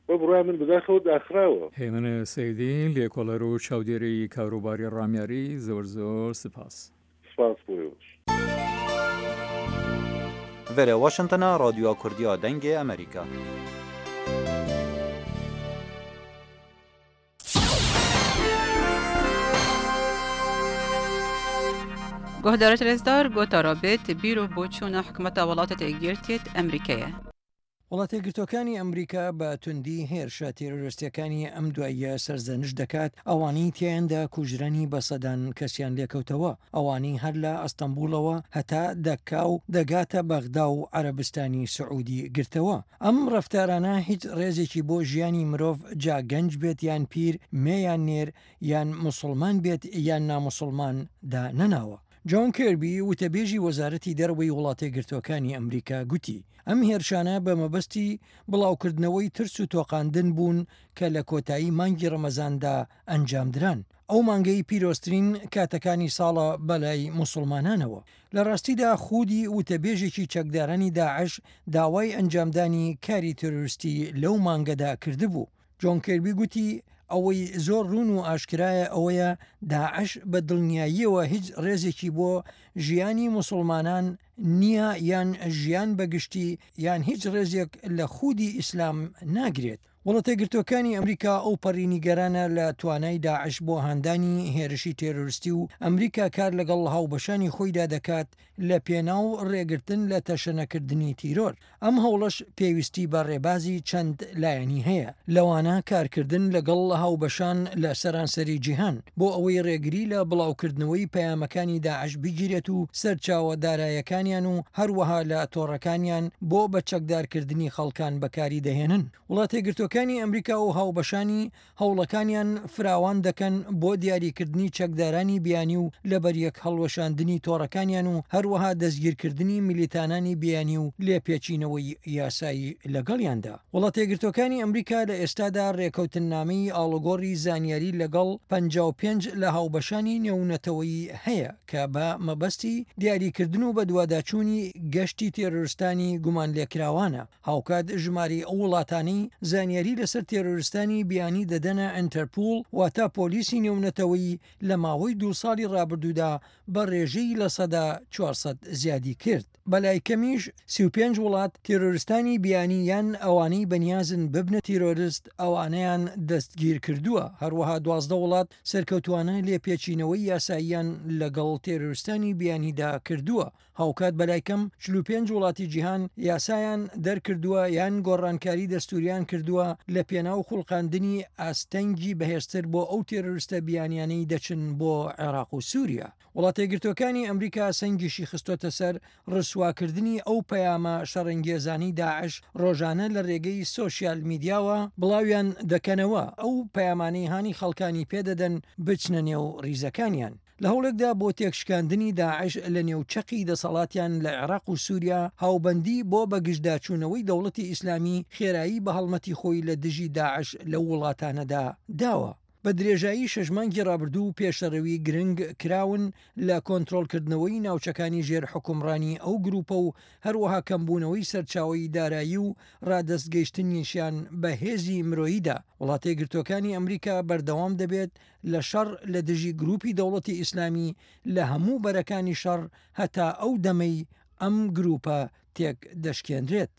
بە بڕای من بەداخەوە داخراوە. هێمنە سەیدی لێکۆڵەر و چاودێری کاروباری ڕامیاری زۆر زۆر سپاس. سپاس بۆیەوەش. Vere Washingtona Radyoya Kurdiya Dengê Amerîka. گهدارت رزدار گوتا رابط بیرو بۆچوونە حکومەتە وڵاتە تێگیرتێت ئەمریکایە. وڵاتە گرتوەکانی ئەمریکا بە توندی هێرشە تێرۆریستیەکانی ئەم دواییە سەرزەنش دەکات ئەوانەی تیاندا کوژرانی بە سەدان کەسیان لێکەوتەوە ئەوانەی هەر لە ئەستەمبولەوە هەتا دەکا و دەگاتە بەغدا و عەرەبستانی سعودی گرتەوە. ئەم ڕەفتارانە هیچ ڕێزێکی بۆ ژیانی مرۆڤ جا گەنج بێت یان پیر مێیان نێر یان موسڵمان بێت یان ناموسڵمان دا نەناوە. جۆن کێربی وتەبێژی وەزارەتی دەرەوەی وڵاتە گرتوەکانی ئەمریکا گوتی ئەم هێرشانە بە مەبەستی بڵاوکردنەوەی ترس و تۆقاندن بوون کە لە کۆتایی مانگی ڕەمەزاندا ئەنجامدران. ئەو مانگەی پیرۆستترین کاتەکانی ساڵە بەلای موسڵمانانەوە. لە ڕاستیدا خودی وتەبێژێکی چەکدارانی داعش داوای ئەنجامدانی کاری تۆریستی لەو مانگەدا کردبوو. جۆن کێربی گوتی ئەوەی زۆر ڕوون و ئاشکرایە ئەوەیە داعش بە دڵنیاییەوە هیچ ڕێزێکی بۆ ژیانی موسڵمانان نییە یان ژیان بەگشتی یان هیچ ڕێزێک لە خودی ئیسلام ناگرێت. وڵاتە گرتوەکانی ئەمریکا ئەو پەڕینیگەرانە لە توانای داعش بۆ هاندانی هێرشی تێرۆریستی و ئەمریکا کار لەگەڵ هاوبەشانی خۆیدا دەکات لە پێناو ڕێگرتن لە تەشەنەکردنی تیرۆر. ئەم هەوڵەش پێویستی بە ڕێبازی چەند لایەنی هەیە لەوانە کارکردن لەگەڵ هاوبەشان لە سەرانسەری جیهان بۆ ئەوەی ڕێگری لە بڵاوکردنەوەی پەیامەکانی داعش بگیرێت و سەرچاوە دارایەکانیان و هەروەها لە تۆڕەکانیان بۆ بە چەکدارکردنی خەڵکان بەکاری دەهێنن. وڵاتە گرتوەکانی ئەمریکا و هاوبەشانی هەوڵەکانیان فراوان دەکەن بۆ دیاریکردنی چەکدارانی بیانی و لەبەریەک هەڵوەشاندنی تۆڕەکانیان و هەروەها دەستگیرکردنی میلیتانانی بیانی و لێپێچینەوەی یاسایی لەگەڵیاندا. وڵاتە گرتوەکانی ئەمریکا لە ئێستادا ڕێکەوتنامەی ئاڵۆگۆڕی زانیاری لەگەڵ پەنجا و پێنج لە هاوبەشانی نێونەتەوەی هەیە کە بە مەبەستی دیاریکردن و بە دوواداچوونی گەشتی تێرۆریستانی گومان لێکراوانە. هاوکات ژماری ئەو وڵاتانی زانیاری لەسەر تێرۆریستانی بیانی دەدەنە ئەنتەرپۆل واتە پۆلیسی نێونەتەوەی لە ماوەی دوو ساڵی ڕابردوودا بە ڕێژەی لە سەدا چوارسەد زیادی کرد. بەلای کەمیش سی و پێنج وڵات تێرۆریستانی بیانی یان ئەوانەی بەنیازن ببنە تیرۆریست ئەوانەیان دەستگیر کردووە. هەروەها دوازدە وڵات سەرکەوتوانە لێپێچینەوەی یاساییان لەگەڵ تێرۆریستانی بیانیدا کردووە. هاوکات بەلایکەم چل و پێنج وڵاتی جیهان یاسایان دەرکردووە یان گۆڕانکاری دەستوریان کردووە لە پێناو خوڵقاندنی ئاستەنگی بەهێزتر بۆ ئەو تێرۆریستە بیانیانەی دەچن بۆ عێراق و سووریا. وڵاتە گرتوەکانی ئەمریکا سەنگیشی خستۆتە سەر ڕسواکردنی ئەو پەیامە شەڕەنگێزانی داعش ڕۆژانە لە ڕێگەی سۆشیال میدیاوە بڵاویان دەکەنەوە ئەو پەیامانەی هانی خەڵکانی پێدەدەن بچنە نێو ڕیزەکانیان. لە هەوڵێکدا بۆ تێکشکاندنی داعش لە نێوچەقی دەسەڵاتیان لە عێراق و سووریا هاوبەندی بۆ بەگشتداچوونەوەی دەوڵەتی ئیسلامی خێرایی بە هەڵمەتی خۆی لە دژی داعش لە وڵاتانەدا داوە. بە درێژایی شەژمانگی ڕابردوو و پێشەڕەوی گرنگ کراون لە کۆنتڕۆلکردنەوەی ناوچەکانی ژێر حکومڕانی ئەو گروپە و هەروەها کەمبوونەوەی سەرچاوی دارایی و ڕادەستگەیشتنیشیان بە هێزی مرۆییدا. وڵاتە گرتوەکانی ئەمریکا بەردەوام دەبێت لە شەڕ لە دژی گروپی دەوڵەتی ئیسلامی لە هەموو بەرەکانی شەڕ هەتا ئەو دەمەی ئەم گروپە تێک دەشکێنرێت.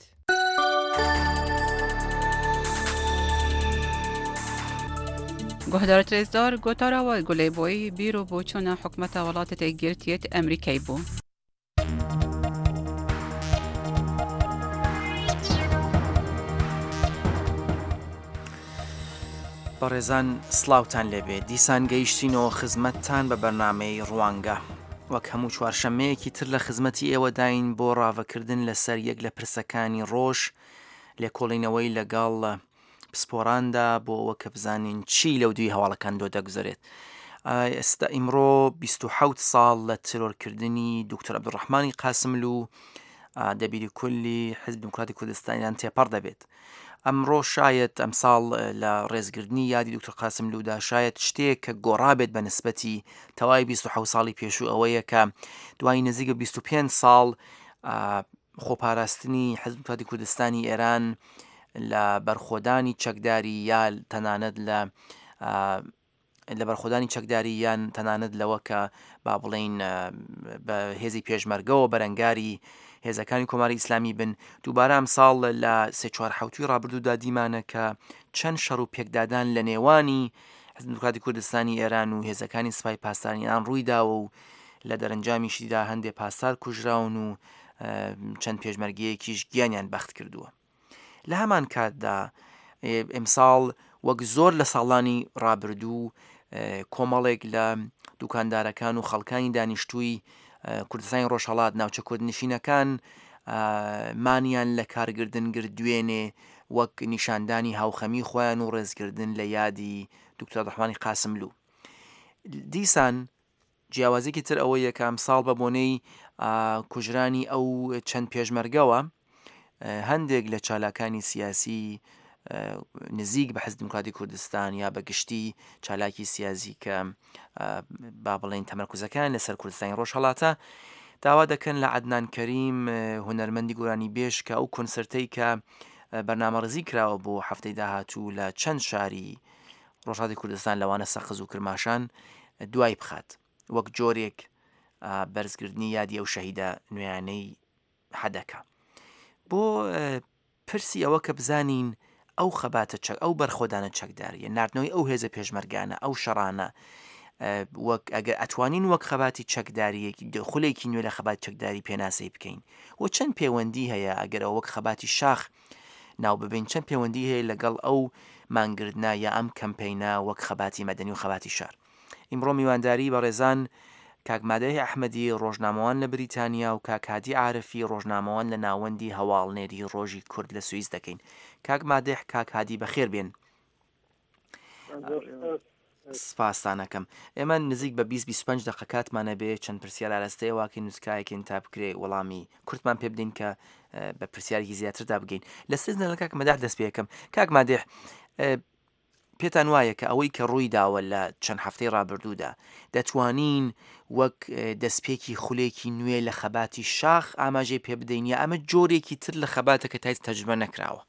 گهدارت رزدار گوتارا و گلی بوی بیرو بۆچوونە حکومەتە وڵاتە تێگیرتێت ئەمریکای بوو. بەڕێزان سڵاوتان لێبێ دیسان گەیشتینەوە خزمەتتان بە بەرنامەی ڕوانگە وەک هەموو چوارشەمەیەکی تر لە خزمەتی ئێوە داین بۆ ڕاوەکردن لەسەر یەک لە پرسەکانی ڕۆژ لێکۆڵینەوەی لەگەڵ پسپۆراندا بۆ ئەوە کە بزانین چی لەو دوی هەواڵەکان دۆ دەگوزارێت. ئێستا ئیمڕۆ بیست و حەوت ساڵ لە ترۆرکردنی دوکتۆر عەبدوڕەحمانی قاسملو دەبیری کولی حزب دموکراتی کوردستانیان تێپەڕ دەبێت. ئەمڕۆ شایەت ئەمساڵ لە ڕێزگرتنی یادی دوکتۆر قاسملوودا شایەت شتێک کە گۆڕابێت بە نسبەتی تەواوی بیست و حەوت ساڵی پێشوو ئەوەیە کە دوای نزیکە بیست و پێنج ساڵ خۆپاراستنی حزب دموکراتی کوردستانی ئێران لە بەرخۆدانی چەکداری یا تەنانەت لە لە بەرخۆدانی چەکداری یان تەنانەت لەوە کە با بڵێین بە هێزی پێشمەرگەوە بەرەنگاری هێزەکانی کۆماری ئیسلامی بن. دووبارە ئەم ساڵ لە سێ چوار حوتوی ڕابردوودا دیمانە کە چەند شەڕ و پێکدادان لە نێوانی حزب دموکراتی کوردستانی ئێران و هێزەکانی سوپای پاسدارانیان ڕوویداوە و لە دەرەنجامیشیدا هەندێک پاسدار کوژراون و چەند پێشمەرگەیەکیش گیانیان بەخت کردووە. لە هەمان کاتدا ئەمساڵ وەک زۆر لە ساڵانی ڕابردوو کۆمەڵێک لە دوکاندارەکان و خەڵکانی دانیشتووی کوردستانی ڕۆژهەڵات ناوچە کوردنشینەکان مانیان لە کارگردن گردوێنێ وەک نیشاندانی هاوخەمی خۆیان و ڕێزگردن لە یادی دکتۆر عەبدوڕەحمانی قاسملوو. دیسان جیاوازێکی تر ئەوەیە کە ئەمساڵ بە بۆنەی کوژرانی ئەو چەند پێشمەرگەوە هەندێک لە چالاکانی سیاسی نزیک بە حزب دموکراتی کوردستان یا بە گشتی چالاکی سیاسی کە با بڵێن تەمەرکوزەکان لەسەر کوردستانی ڕۆژهەڵاتە داوا دەکەن لە عەدنان کەریم هونەرمەندی گۆرانی بێژ کە ئەو کۆنسرتەی کە بەرنامەڕزی کراوە بۆ هەفتەی داهاتوو لە چەند شاری ڕۆژهەڵاتی کوردستان لەوانە سەقز و کرماشان دوای بخات وەک جۆرێک بەرزگردنی یادی ئەو شەهیدە نوێیانەی هەدەکە. بۆ پرسی ئەوە کە بزانین ئەو خەباتە چەک ئەو بەرخۆدانە چەکداریە نردنەوەی ئەو هێزە پێشمەرگانە ئەو شەڕانە وەک ئەگەر ئەتوانین وەک خەباتی چەکداریەکی خولێکی نوێ لە خەبات چەکداری پێناسەی بکەین و چەند پەیوەندی هەیە ئەگەر ئەو وەک خەباتی شاخ ناو ببین چەند پەیوەندی هەیە لەگەڵ ئەو مانگردنا یا ئەم کەمپەینە وەک خەباتی مەدەنی و خەباتی شار. ئیمڕۆ میوانداری بە ڕێزان کاک مادەی ئەحمەدی ڕۆژنامەوان لە بریتانیا و کاک هادی عارفی ڕۆژنامەوان لە ناوەندی هەواڵنێری ڕۆژی کورد لە سوئیس دەکەین. کاک مادەح کاک هادی بەخێر بێن. سپاسانەکەم. ئێمە نزیک بە بیست بیست و پێنج دقە کاتمانە بێ چەند پرسیار ئاراستەیە واکەی نووسکایەکین تا بکرێ وەڵامی کورتمان پێ بدەین کە بە پرسیارێکی زیاتردا بگەین. لە سێزنە لە کاک مەدەح دەست پێ یەکەم. کاک مادەح پێتان وایە کە ئەوەی کە ڕووی داوە لە چەند هەفتەی ڕابردوودا دەتوانین وەک دەستپێکی خولێکی نوێ لە خەباتی شاخ ئاماژەی پێ بدەین یا ئەمە جۆرێکی تر لە خەباتە کە تایز تەجربە نەکراوە؟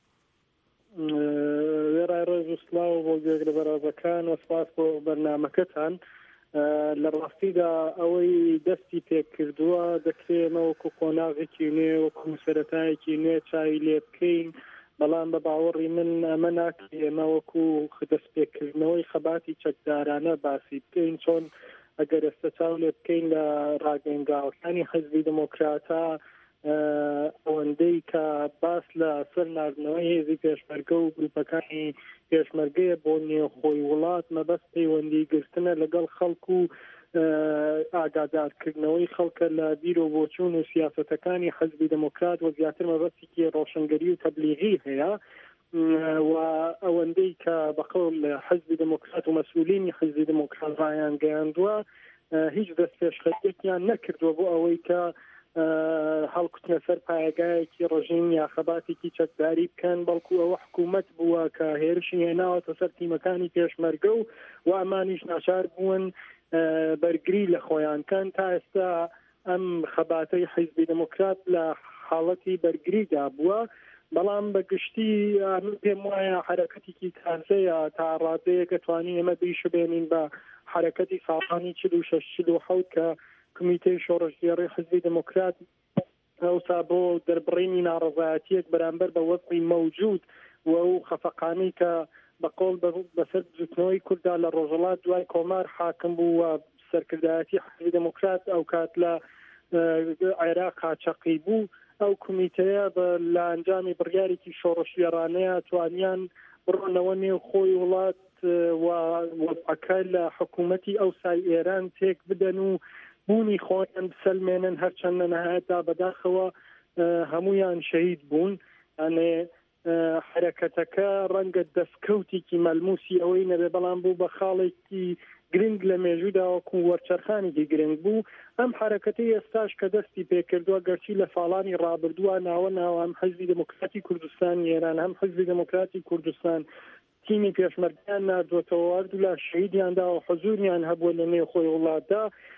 وێرای ڕێز و سڵاو بۆ گوێگر لە بەرازەکان و سپاس بۆ بەرنامەکەتان. لە ڕاستیدا ئەوەی دەستی پێک کردووە دەکرێمە وەکو قۆناغێکی نوێ وەکو سەرەتایەکی نوێ چاوی لێ بکەین، بەڵام بە باوەڕی من ئەمە ناکرێ ئێمە وەکو دەستپێکردنەوەی خەباتی چەکدارانە باسی بکەین، چۆن ئەگەر ئێستا چاو لێ بکەین لە ڕاگەنگاوەکانی حەزبی دموکراتە ئەوەندەی کە باس لە سەر ناردنەوەی هێزی پێشمەرگە و گروپەکانی پێشمەرگەیە بۆ نێوخۆی وڵات مەبەست پەیوەندی گرتنە لەگەڵ خەڵکو و ئاگادارکردنەوەی خەڵکە لە بیر و بۆچوون و سیاسەتەکانی حەزبی دموکرات و زیاتر مەبەستێکی ڕۆشنگەری و تەبلیغی هەیە و ئەوەندەی کە بەقەول حەزبی دموکرات و مەسئولینی حەزبی دموکرات ڕایان گەیاندووە هیچ دەست پێشخستێکیان نەکردووە بۆ ئەوەی کە هەڵکوتنە سەر پایەگایەکی ڕژیم یا خەباتێکی چەکداری بکەن، بەڵکو ئەوە حکوومەت بووە کە هێرشی هێناوەتە سەر تیمەکانی پێشمەرگە و و ئەمانیش ناچار بوون بەرگری لە خۆیانکەن. تا ئێستا ئەم خەباتەی حیزبی دموکرات لە حاڵەتی بەرگریدا بووە، بەڵام بەگشتی پێم وایە حرەکەتێکی تازەیە تا ڕادەیەک دەتوانین ئێمە بیشبێنین بە حرەکەتی ساڵانی چل و شەش چل و حەوت کە کمیتەی شۆڕژگێڕی حزبی دموکرات ئەوسا بۆ دەربڕینی ناڕەزایەتیەک بەرامبەر بە وەزعی مەوجود و ئەو خەفەقانەی کە بەقۆڵ بەسەر جوتنەوەی کووردا لە ڕۆژهەڵات دوای کۆمار حاکم بوو و سەرکردایەتی حزبی دموکرات ئەو کات لە عێراق قاچەقی بوو، ئەو کمیتەیە لە ئەنجامی بڕیارێکی شۆڕەشوێڕانەیە توانیان بڕۆنەوە نێو خۆی وڵات و وەزعەکە لە حکوومەتی ئەوسای ئێران تێک بدەن و بوونی خۆیان بسەلمێنن، هەرچەند لە نەهایەتدا بەداخەوە هەمویان شەهید بوون. ئەنێ حرەکەتەکە ڕەنگە دەستکەوتێکی مەلموسی ئەوەی نەبێ، بەڵام بوو بە خاڵێکی گرنگ لە مێژوودا وەکو وەرچەرخانێکی گرنگ بوو. ئەم حرەکەتی ئێستاش کە دەستی پێکردووە گەرچی لە ساڵانی ڕابردووە ناوە ناوە هەم حەزبی دموکراتی کوردستان ئێران هەم حەزبی دموکراتی کوردستان تیمی پێشمەرگیان نردوێتەوە، هەردوو لا شەهیدیاندا و حەزوریان هەبووە لە نێو خۆی وڵاتدا،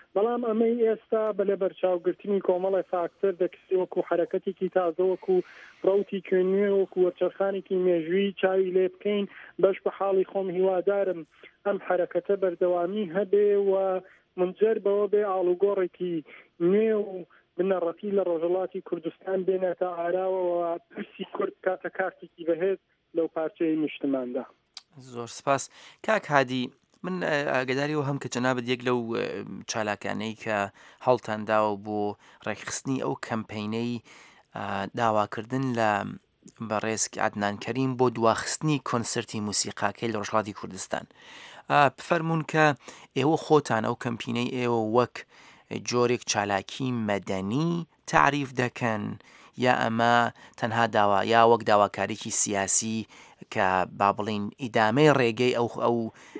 بەڵام ئەمەی ئێستا بەلە بەرچاوگرتنی کۆمەڵی فاکتەر دەکسی وەکو حرەکەتێکی تازە وەکو ڕوتی کوێنوێ وەکو وەرچەرخانێکی مێژووی چاوی لێ بکەین بەش بە حاڵی خۆم هیوادارم ئەم حرەکەتە بەردەوامی هەبێ و منجەر بەوە بێ ئاڵوگۆڕێکی نوێ و بنەڕەتی لە ڕۆژەڵاتی کوردستان بێنێتە ئاراوەوە پرسی کورد کاتە کارتێکی بەهێز لەو پارچەی نیشتماندا. زۆر سپاس کاک هادی من ئاگداریەوە هەم کە جەنابەت یەک لەو چالاکانەی کە هەڵتانداوە بۆ ڕێکخستنی ئەو کەمپینەی داواکردن لە بەڕێزکی عەدنان کەریم بۆ دواخستنی کۆنسرتی موسیقاکەی لە ڕۆژهەڵاتی کوردستان بفەرمونون کە ئێوە خۆتان ئەو کەمپینەی ئێوە وەک جۆرێک چالاکی مەدەنی تعریف دەکەن یا ئەمە تەنها داوا یا وەک داواکاریی سیاسی کە با بڵین ئیدامەی ڕێگەی ئەو ئەو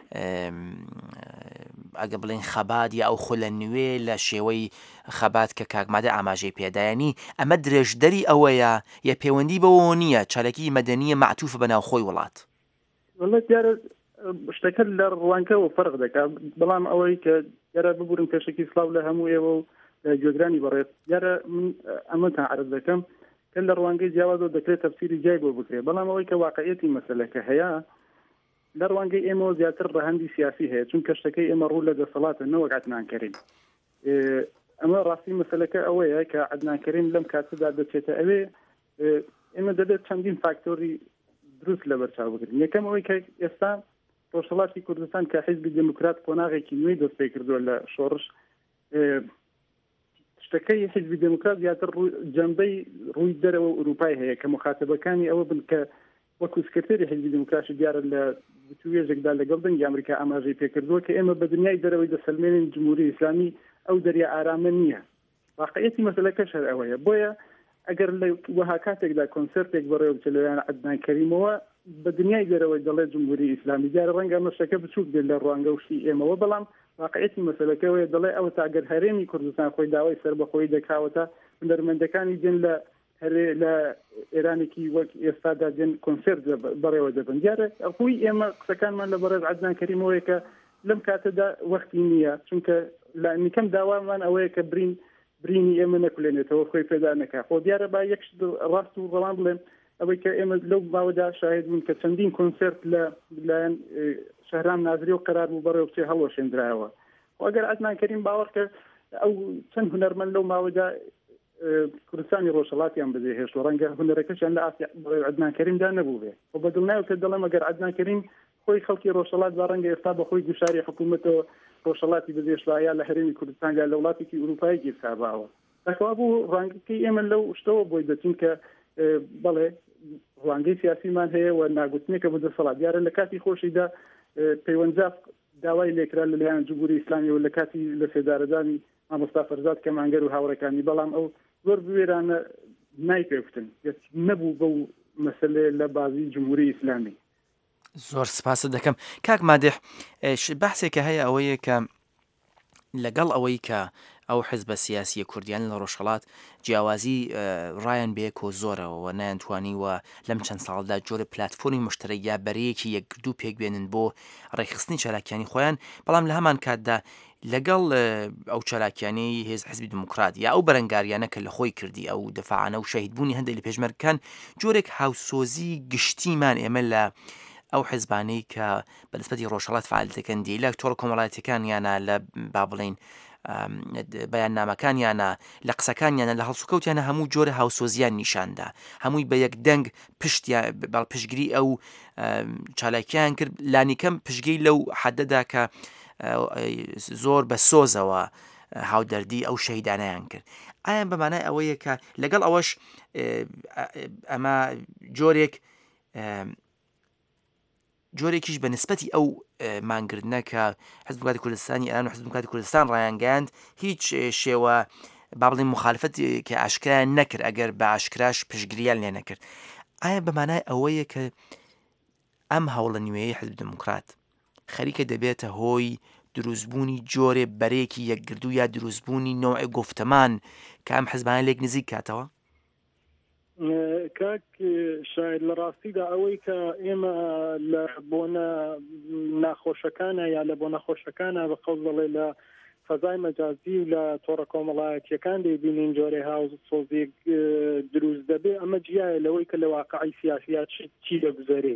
ئەگە بڵین خەبات یا ئەو خولە نوێ لە شێوەی خەبات کە کاکمادە ئاماژەی پێدایانی ئەمە درێژدەری ئەوەیە یا پەیوەندی بەوە نییە چالێکی مەدەنیە معتوفە بە ناوخۆی وڵات شتەکە لە ڕوانکەەوە فەرق دەکات بەڵام ئەوەی کە یارە ببورن پێشکی سلااو لە هەموو ئێوە و لە گوێگرانی بەڕێت یارە ئەمەتان عرض دەکەم کە لە ڕوانگەی جیاوازەوە دەکرێت تەفسیری جای بۆ بکرێت بەڵام ئەوەی کە واقعەتی مەسەلەکە هەیە لە ڕوانگەی ئێمە زیاتر ڕەهەندی سیاسی هەیە چونکە شتەکەی ئێمە ڕوو لە دەسەڵاتە نەوەک عەدنان کەریم ئەمە ڕاستی مەسەلەکە ئەوەیە کە عەدنان کەریم لەم کاتەدا دەچێتە ئەوێ ئێمە دەبێت چەندین فاکتۆری دروست لە بەرچاو بگرین یەکەم ئەوەی کە ئێستا ڕۆژهەڵاتی کوردستان کە حیزبی دموکرات قۆناغێکی نوێی دەست پێ کردووە لە شۆڕش شتەکەی حیزبی دموکرات زیاتر جەنبەی ڕووی دەرەوە ئوروپای هەیە کە مخاتبەکانی ئەوە بن کە وەکو سکرتێری حیزبی دموکراتی دیارە لە توێژێکدا لەگەڵ دەنگی ئەمریکا ئاماژەی پێکردووە کە ئێمە بە دنیای دەرەوەی دەسەلمێنین جمهوری ئیسلامی ئەو دەریا ئارامە نییە واقعەتی مەسەلەکەش هەر ئەوەیە بۆیە ئەگەر لە وەها کاتێکدا کۆنسرتێک بەڕێوە بچێت لەلایەن عەدنان کەریمەوە بە دنیای دەرەوەی دەڵێ جمهوری ئیسلامی دیارە ڕەنگە مەشەکە بچووک بێت لە ڕوانگە وشی ئێمەوە بەڵام واقعەتی مەسەلەکەوەیە دەڵێ ئەوە تاگەر هەرێمی کوردستان خۆی داوای سەربەخۆیی دەکاوەتە هونەرمەندەکانی دێن لە هەرێ لە ئێرانێکی وەک ئێستادا دێن کۆنسرت بەڕێوە دەبن دیارە ئەخوی ئێمە قسەکانمان لە بەڕێز عەدنان کەریمەوەیە کە لەم کاتەدا وەختی نییە چونکە لە نیکەم داوامان ئەوەیە کە برین برینی ئێمە نەکولێنێتەوە خۆی پێدا نەکا خۆ دیارە با یەک ڕاست و ڕەوان بڵێن ئەوەی کە ئێمە لەو باوەدا شاهد بوون کە چەندین کۆنسرت لە لایەن شەهرام نازری و قەرار بوو بەڕێوە بچێ هەڵوەشێنرایەوە ئەگەر عەدنان کەریم باوەڕ کرد ئەو چەند هونەرمەند لەو ماوەدا کوردستانی ڕۆژهەڵاتیان بەجێ هێشت و ڕەنگە هونەرەکەشیان لە ئاسیا بەڕێوە عەدنان کەریمدا نەبوو بێ و بەدڵنیایە کە دەڵێم ئەگەر عەدنان کەریم خۆی خەڵکی ڕۆژهەڵات با ڕەنگە ئێستا بەخۆی گوشاری حکوومەتەوە ڕۆژهەڵاتی بەجێشتوایە لە هەرێمی کوردستاندا لە وڵاتێکی ئوروپایی گیرکاباوە دەکەوا بوو ڕەنگەکەی ئێمە لەو شتەوە بۆی دەچین کە بەڵێ ڕوانگەی سیاسیمان هەیە و ناگوتنێکە بۆ دەسەڵات دیارە لە کاتی خۆشیدا پەیوەنجاف داوای لێکرا لەلایەن جمهوری ئیسلامی و لە کاتی لە سێدارەدانی مامۆستا فەرزاد کەمانگەر و هاوڕەکانی بەڵام ئەو زۆر بوێرانە نایپێفتن نەبوو بەو مەسەلەیە لە بازی جمهوری ئیسلامی زۆر سپاس دەکەم کاک مادح بەحسێکە هەیە ئەوەیە کە لەگەڵ ئەوەی کە ئەو حزبە سیاسی کوردیان لە ڕۆژهەڵات جیاوازی ڕایان بەیەکۆ زۆرەوە نایانتوانی وە لەم چەند ساڵدا جۆرە پلتفۆرمی مشترک یا بەرەیەکی یەکگردوو پێکبێنن بۆ ڕێکخستنی چالاکیانی خۆیان بەڵام لە هەمان کاتدا لەگەڵ ئەو چالاکیانەی هێز حزبی دموکرات یا ئەو بەرەنگاریانە کە لە خۆی کردی ئەو دەفاعانە و شەهیدبوونی هەندێک لە پێشمەرگەکان جۆرێک هاوسۆزی گشتیمان ئێمە لە ئەو حیزبانەی کە بەنسبەتی ڕۆژهەڵات فعالیتەکەن دی لە تۆڕ کۆمەڵایەتیەکان یانە لە با بڵین بەیان نامەکانیانە لە قسەکانیانە لە هەڵسوکەوتیانە هەموو جۆرە هاوسۆزیان نیشاندا هەمووی بە یەک دەنگ پشتیان پشتگیری ئەو چالاکیان کرد لانیکەم پشتگیری لەو حەدەدا کە زۆر بە سۆزەوە هاودەردی ئەو شەهیدانەیان کرد ئایان بەمانای ئەوەیە کە لەگەڵ ئەوەش ئەمە جۆرێک جۆرێکیش بە نسبەتی ئەو مانگردنە کە حزب دموکراتی کوردستانی ئێران و حزب دموکراتی کوردستان ڕایانگەاند هیچ شێوە با بڵین مخالفەتی کە ئاشکرایان نەکرد ئەگەر بە ئاشکراش پشتگیریان لێ نەکرد ئایا بەمانای ئەوەیە کە ئەم هەوڵە نوێیەی حزب دموکرات خەریکە دەبێتە هۆی دروستبوونی جۆرێ بەرەیەکی یەکگردوو یا دروستبوونی نوعی گفتمان کە ئەم حزبانە لێک نزیک کاتەوە کاک شاید لە ڕاستیدا ئەوەی کە ئێمە لە بۆنە ناخۆشەکانە یا لە بۆ نەخۆشەکانە بە قەڵ دەڵێ لە فەزای مەجازی و لە تۆڕە کۆمەڵایەتیەکان دەبینین جۆرە هاو سۆزێک دروست دەبێ ئەمە جیایە لەوەی کە لە واقعی سیاسیات چی دەگوزارێ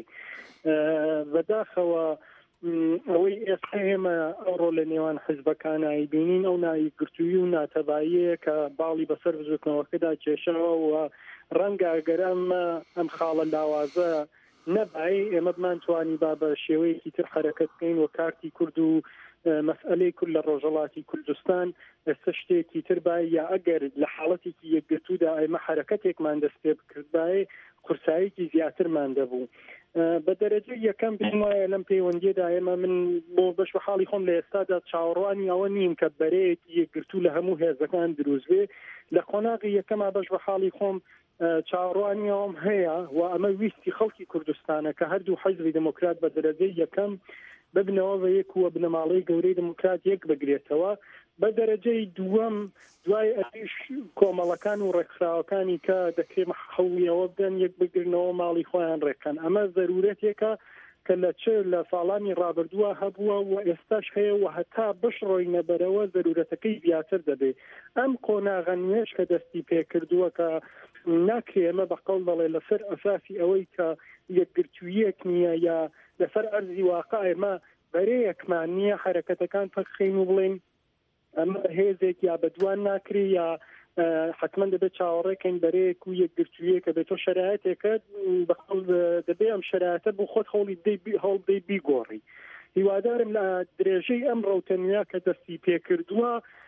بەداخەوە ئەوەی ئێستا ئێمە ئەوڕۆ لە نێوان حزبەکانایی بینین ئەو نایگرتووی و ناتەباییە کە باڵی بەسەر بزوتنەوەکەدا کێشەوە و ڕەنگە ئەگەر ئەمە ئەم خاڵە لاوازە نەبای ئێمە بمانتوانی با بە شێوەیەکی تر حرەکەت بکەین و کارتی کورد و مەسئلەی کورد لە ڕۆژەڵاتی کوردستان ئێستا شتێکی تر بای یا ئەگەر لە حاڵەتێکی یەکگرتوودا ئێمە حرەکەتێکمان دەست پێ بکرد بای قورساییکی زیاترمان دەبوو بە دەرەجە یەکەم بیم وایە لەم پەیوەندیەدا ئێمە من بۆ بەش بە حاڵی خۆم لە ئێستادا چاوەڕوانی ئەوە نیم کە بەرەیەکی یەکگرتوو لە هەموو هێزەکان دروست بێ لە قۆناغی یەکەما بەش بە حاڵی خۆم چاوەڕوانی ئەوم هەیە و ئەمە ویستی خەڵکی کوردستانە کە هەردوو حەزبی دموکرات بە دەرەجەی یەکەم ببنەوە بە یەک وە بنەماڵەی گەورەی دموکرات یەک بگرێتەوە بە دەرەجەی دووەم دوای ئەتیش کۆمەڵەکان و ڕێکخراوەکانی کە دەکرێت حەویەوە بدەن یەک بگرنەوە ماڵی خۆیان ڕێکەن ئەمە ضرورەتێکە کە لە چ لە ساڵانی ڕابردووە هەبووە و ئێستاش هەیە و هەتا بشڕۆی نەبەرەوە ضرورەتەکەی زیاتر دەبێ ئەم قۆناغە نوێش کە دەستی پێکردووە کە ناکرێمە بە قەڵ دەڵێ لەسەر ئەساسی ئەوەی کە یەکگرتوویەک نییە یا لەسەر ئەرزی واقع ئێمە بەرەیەکمان نییە حرەکەتەکان پەخین و بڵێن ئەمە هێزێک یا بەدوان ناکری یا حتمما دەبێت چاوەڕێکەین بەرەیەک و یەکگرتوویە کە بێتۆ شەرایەتێکە بەخەڵ دەبێ ئەم شەرایەتە بۆ خۆت هەوڵی هەڵ دەی بیگۆڕی هیوادارم لە درێژەی ئەم ڕەوتەنیا کە دەستی پێکردووە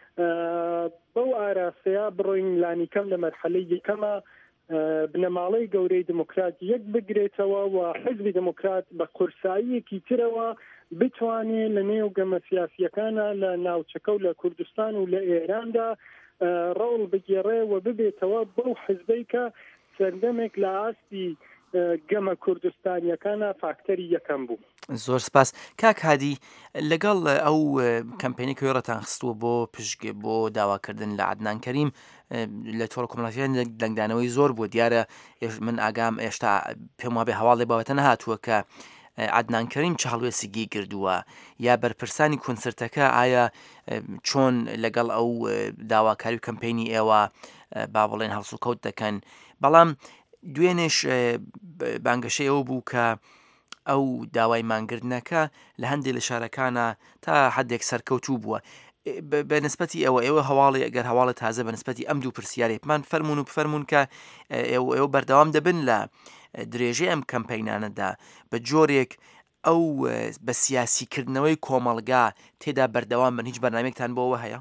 بەو ئاراسەیە بڕۆین لانیکەم لە مەرحەلەی یەکەمە بنەماڵەی گەورەی دموکرات یەک بگرێتەوە و حزبی دموکرات بە قورساییەکی ترەوە بتوانێت لە نێو گەمە سیاسیەکانە لە ناوچەکە و لە کوردستان و لە ئێراندا ڕەوڵ بگێڕێ و ببێتەوە بەو حزبەی کە سەردەمێک لە ئاستی گەمە کوردستانیەکانە فاکتەری یەکەم بوو. زۆر سپاس کاک هادی لەگەڵ ئەو کەمپینی کە وێڕەتان خستووە بۆ پشتگێ بۆ داواکردن لە عەدنان کەریم لە تۆڕە کۆمەڵایەتیان دەنگدانەوەی زۆر بوو دیارە من ئاگام ئێشتا پێم وابێ هەواڵێ بابەتە نەهاتووە کە عەدنان کەریم چ هەڵوێسیگی کردووە یا بەرپرسانی کونسرتەکە ئایا چۆن لەگەڵ ئەو داواکاری و کەمپینی ئێوە با بڵێن هەڵسوکەوت دەکەن بەڵام دوێنێش بانگەشەی ئەوە بوو کە ئەو داوای مانگردنەکە لە هەندێک لە شارەکانە تا حدێک سەرکەوتوو بووە بە نسبەتی ئەوە ئێوە هەواڵی ئەگەر هەواڵە تازە بە نسبەتی ئەم دوو پرسیارێکمان فەرمونون و بفەرمونون کە ئێوە بەردەوام دەبن لە درێژەی ئەم کەمپینانەدا بە جۆرێک ئەو بە سیاسیکردنەوەی کۆمەڵگا تێدا بەردەوام بن هیچ بەرنامێکتان بۆەوە هەیە؟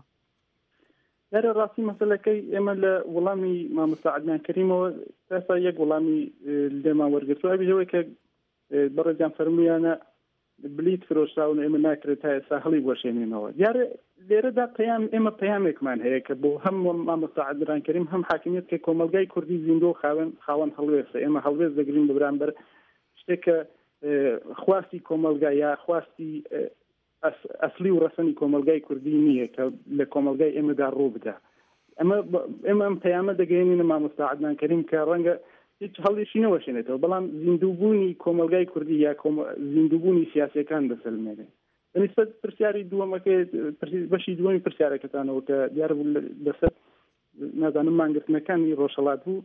یارە ڕاستی مەسەلەکەی ئێمە لە وەڵامی مامۆستا عەدنان کەریمەوە ئێستا یەک وەڵامی لێمان وەرگرتووە بێژەوەی کە بەڕێزیان فەرموویانە بلیت فرۆشراون ئێمە ناکرێت تا ئێستا هەڵی وەشێنێنەوە دیارە لێرەدا پەیام ئێمە پەیامێکمان هەیە کە بۆ هەم مامۆستا عەدنان کەریم هەم حاکمیت کە کۆمەلگای کوردی زیندۆ خاوەن خاوەن هەڵوێسە ئێمە هەڵوێز دەگرین بەرامبەر شتێکە خواستی کۆمەلگا یا خواستی ئەسلی و ڕەسەنی کۆمەلگای کوردی نییە کە لە کۆمەلگای ئێمەدا ڕوو بدە ئەمە ئێمە ئەم پەیامە دەگەێنینە مامۆستا عەدنان کەریم کە ڕەنگە هیچ هەڵێشی نەوەشێنێتەوە بەڵام زیندووبوونی کۆمەلگای کوردی یا زیندووبوونی سیاسیەکان دەسەلمێنێ بەنسبەت پرسیاری دووەمەکە بەشی دووەمی پرسیارەکەتانەوە کە دیارە بوو لەسەر نازانم مانگرتنەکانی ڕۆژهەڵات بوو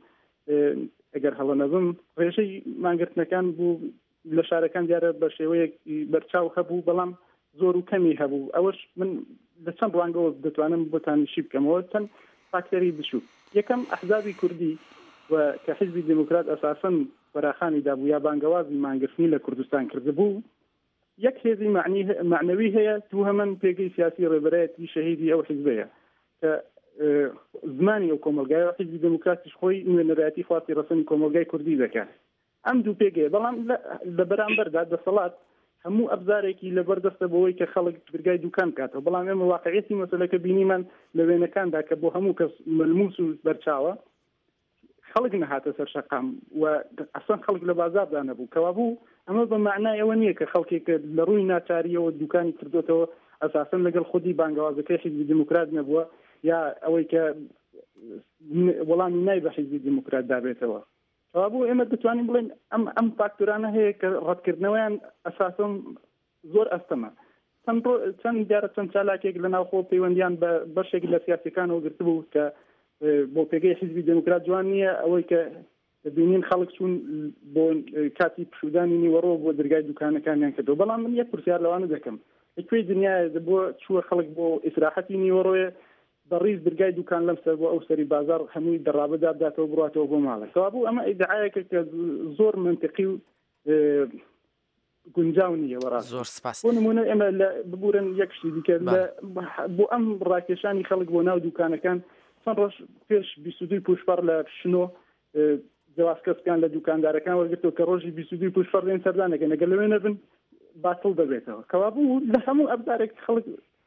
ئەگەر هەڵە نەبم ڕێژەی مانگرتنەکان بوو لە شارەکان دیارە بە شێوەیەک بەرچاو هەبوو بەڵام زۆر و کەمی هەبوو ئەوەش من لە چەند ڕوانگەوە دەتوانم بۆتانشی بکەمەوە چەند فاکتەری بچوو یەکەم ئەحزابی کوردی و کە حزبی دموکرات ئەساساً فراخانی دابوو یا بانگەوازی مانگرتنی لە کوردستان کردبوو یەک هێزی معنەوی هەیە دوو هەمان پێگەی سیاسی ڕێبەرایەتی شەهیدی ئەو حزبەیە کە زمانی ئەو کۆمەلگایە حزبی دموکراتیش خۆی نوێنەرایەتی خواستی ڕەسەنی کۆمەلگای کوردی دەکات ئەم دوو پێگەیە بەڵام لە بەرامبەردا دەسەڵات هەموو ئەبزارێکی لەبەردەستە بەوەی کە خەڵک برگای دوکان بکاتەوە بەڵام ئێمە واقعیەتی مەسەلەکە بینیمان لە وێنەکاندا کە بۆ هەموو کەس مەلموس و بەرچاوە خەڵک نەهاتە سەر شەقام و ئەسڵان خەڵک لە بازاردا نەبوو کەوا بوو ئەمە بە معنای ئەوە نییە کە خەڵکێک لە ڕووی ناچاریەوە دوکانی کردوتەوە ئەساساً لەگەڵ خودی بانگەوازەکەی حیزبی دموکرات نەبووە یا ئەوەی کە وەڵامی نای بە حیزبی دموکرات دابێتەوە کەوا بوو ئێمە دەتوانین بڵێن ئەم ئەم فاکتورانە هەیە کە ڕەتکردنەوەیان ئەساساً زۆر ئەستەمە چەند دیارە چەند چالاکێک لە ناوخۆ پەیوەندیان بە بەشێک لە سیاسەکانەوە گرتبوو کە بۆ پێگەی حیزبی دموکرات جوان نییە ئەوەی کە بینین خەڵک چوون بۆ کاتی پشودانی نیوەڕۆ بۆ دەرگای دوکانەکانیان کردەوە. بەڵام من یەک پرسیار لەوانە دەکەم، کوێی دنیاە بۆ چووە خەڵک بۆ ئیسراحەتی نیوەڕۆیە بەڕیز دەرگای دوکان لەم سەر بۆ ئەو سەری بازار هەمووی دەڕابەدا بداتەوە بڕاتەوە بۆ ماڵە. کەوا بوو ئەمە ئیدعایەکە کە زۆر منطقی و گونجاو نییە وەڕاست. زۆر سپاس. بۆ نمونە ئێمە ببورن یەک شتی دیکە بۆ ئەم ڕاکێشانی خەڵک بۆ ناو دوکانەکان چەند ڕۆژ پێش بیست و دوو پوشپەڕ لە شنۆ جواسکەسکان لە دوکاندارەکان وەرگرتەوە کە ڕۆژی بیست و دوو پوشپەڕ لێن سەردانەکەن ئەگەر لەوێ نەبن باتڵ دەبێتەوە. کەوا بوو لە هەموو ئەبدارێک خەڵک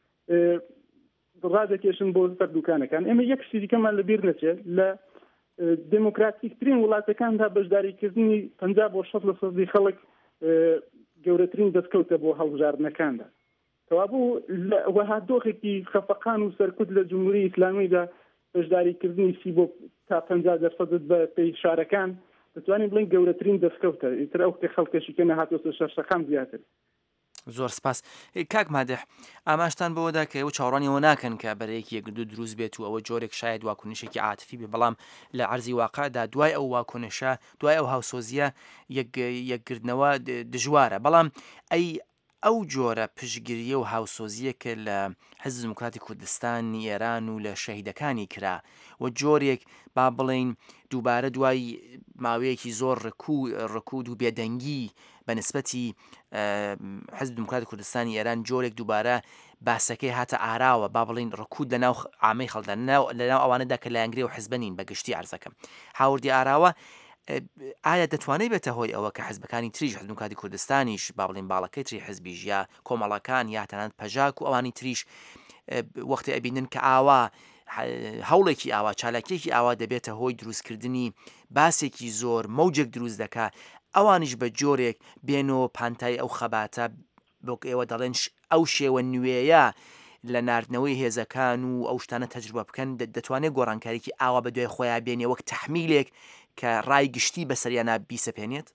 ڕادەکێشن بۆ سەر دوکانەکان. ئێمە یەک شتی دیکەمان لەبیر نەچێت لە دموکراتیکترین وڵاتەکاندا بەشداریکردنی پەنجا بۆ شەد لە سەدی خەڵک گەورەترین دەستکەوتە بۆ هەڵبژاردنەکاندا. کەوا بوو وەها دۆخێکی خەفەقان و سەرکوت لە جمهوری ئیسلامیدا بەشداریکردنی سی بۆ تا پەنجا دەرسەدت بە پێی شارەکان دەتوانین بڵین گەورەترین دەستکەوتە. ئیتر ئەو کە خەڵکەشی کە نەهاتۆتە شەرشەقام زیاتر. زۆر سپاس. کاک مادح ئاماشتان بەوەدا کە ئەو چاوەڕانیەوە ناکەن کە بەرەیەکی یەکدو دروست بێت و ئەوە جۆرێک شاید واکنشێکی عاتفی بێ، بەڵام لە عەرزی واقعدا دوای ئەو واکنشە دوای ئەو هاوسۆزیە یەکگرتنەوە دژوارە. بەڵام ئەی ئەو جۆرە پشگیریە و هاوسۆزیە کە لە حیزب دموکراتی کوردستانی ئێران و لە شەهیدەکانی کرا و جۆرێک با بڵین دووبارە دوای ماوەیەکی زۆر ڕکود و بێدەنگی بەنسبەتی حیزب دموکراتی کوردستانی ئێران جۆرێک دووبارە باسەکەی هاتە ئاراوە، با بڵین ڕکود لە ناو عامەی خەڵدا لەناو ئەوانەدا کە لایەنگری و حیزبەنین بە گشتی عەرزەکەم. هاوردی ئاراوە ئایا دەتوانێت بێتە هۆی ئەوە کە حیزبەکانی تریش حیزب دموکراتی کوردستانیش با بڵین باڵەکەی تری حیزبیش یا کۆمەڵەکان یا تەنانەت پەژاک و ئەوانی تریش وەختی ئەبینن کە ئاوا هەوڵێکی ئاوا چالاکیێکی ئاوا دەبێتە هۆی دروستکردنی باسێکی زۆر مەوجێک دروست دەکات، ئەوانیش بە جۆرێک بێنەوە پانتای ئەو خەباتە بۆ ئێوە دەڵێن ئەو شێوە نوێیە لە ناردنەوەی هێزەکان و ئەو شتانە تەجروبە بکەن دەتوانێت گۆڕانکاریکی ئاوا بە دوای خۆیان بێنێ وەک تەحمیلێک کە ڕای گشتی بەسەریانە بیسەپێنێت.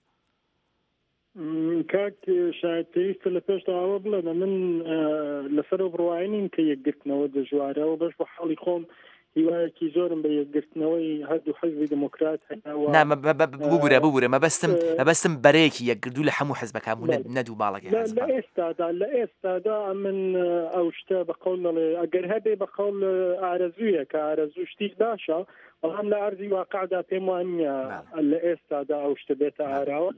کاک شاید پێویستە لە پێش ئەوە بڵێ من لەسەر بڕواینین کە یەکگرتنەوە دەژوارەوە بەش بە حاڵی خۆم هیوایەکی زۆرم بە یەکگرتنەوەی هەردوو حیزبی دموکرات ببورە ببورە مەبەستم مەبەستم بەرەیەکی یەکگردوو لە هەموو حیزبەکان بوو نەدوو باڵەکە لە ئێستادا لە ئێستادا من ئەو شتە بە قەول دەڵێ ئەگەر هەبێ بە قەول ئارەزوویە کە ئارەزوو شتی باشە، بەڵام لە ئەرزی واقعدا پێم وانە لە ئێستادا ئەو شتە بێتە ئاراوە.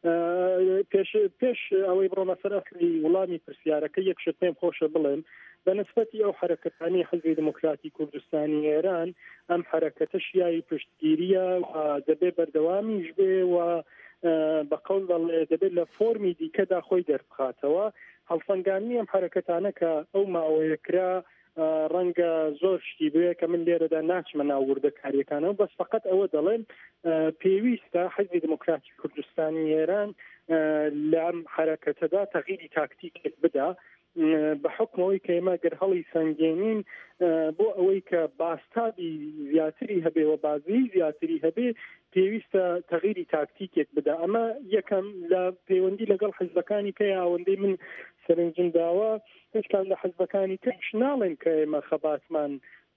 پێش پێش ئەوەی بڕۆمە سەر ئەسلی وڵامی پرسیارەکە یەک شت پێم خۆشە بڵێم بەنسبەتی ئەو حرەکەتانی حیزبی دموکراتی کوردستانی ئێران ئەم حرەکەتە شیایی پشتگیریە و دەبێ بەردەوامیش بێ و بە قەول دەڵێ دەبێت لە فۆرمی دیکەدا خۆی دەربخاتەوە. هەڵسەنگاندنی ئەم حرەکەتانە کە ئەو ماوەیە کرا ڕەنگە زۆر شتی بوێ کە من لێرەدا ناچمە ناو وردەکاریەکانەوە، بەس فقط ئەوە دەڵێن پێویستە حیزبی دموکراتی کوردستانی ئێران لە ئەم حرەکەتەدا تەغییری تاکتیکێک بدا بە حکمەوەی کە ئێمە گەر هەڵی سەنگێنین بۆ ئەوەی کە باستابی زیاتری هەبێ و بازی زیاتری هەبێ پێویستە تەغییری تاکتیکێک بدا. ئەمە یەکەم لە پەیوەندی لەگەڵ حیزبەکانی کە ئەوەندەی من سەرنجم داوە هیچکان لە حیزبەکانی ترش ناڵێن کە ئێمە خەباتمان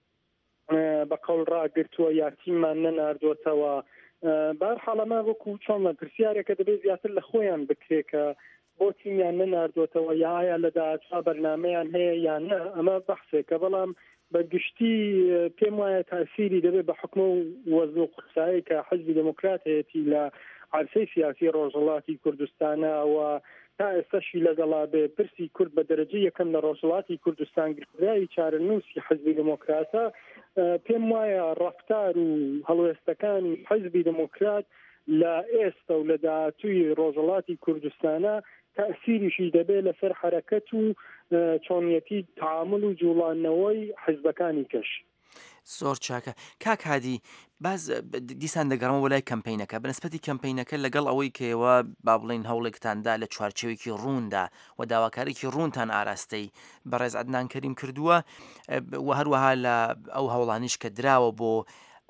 بە قەول ڕاگرتووە یا تیممان نەناردووەتەوە. بەهەرحاڵ ئەمە وەکو چۆن پرسیارێکە دەبێت زیاتر لە خۆیان بکرێ کە بۆ تیمیان نەناردووەتەوە یا ئایا لە داهاتووە بەرنامەیان هەیە یان نە، ئەمە بەحسێکە. بەڵام بە گشتی پێم وایە تاسیری دەبێت بە حکمە و وەزن و قورسایی کە حیزبی دموکرات هەیەتی لە عەرسەی سیاسی ڕۆژهەڵاتی کوردستانەوە تا ئێستاشی لەگەڵا بێ پرسی کورد بە دەرەجە یەکەم لە ڕۆژهەڵاتی کوردستان گرایی چارەنووسی حیزبی دموکراتە. پێم وایە ڕەفتار و هەڵوێستەکانی حیزبی دموکرات لە ئێستا و لە داهاتووی ڕۆژهەڵاتی کوردستانە تأثیریشی دەبێت لەسەر حرەکەت و چۆنیەتی تعامل و جوڵانەوەی حیزبەکانی کەش. زۆر چاکە. کاک هادی باز دیسان دەگەڕمەوە لای کەمپینەکە بەنسبەتی کەمپینەکە لەگەڵ ئەوەی کەەوە با بڵین هەوڵێکتاندا لە چوارچێوێکی ڕووندا و داواکارێکی ڕوونتان ئاراستەی بەڕێز عەدنان کەریم کردووە و هەروەها لە ئەو هەوڵانیش کە دراوە بۆ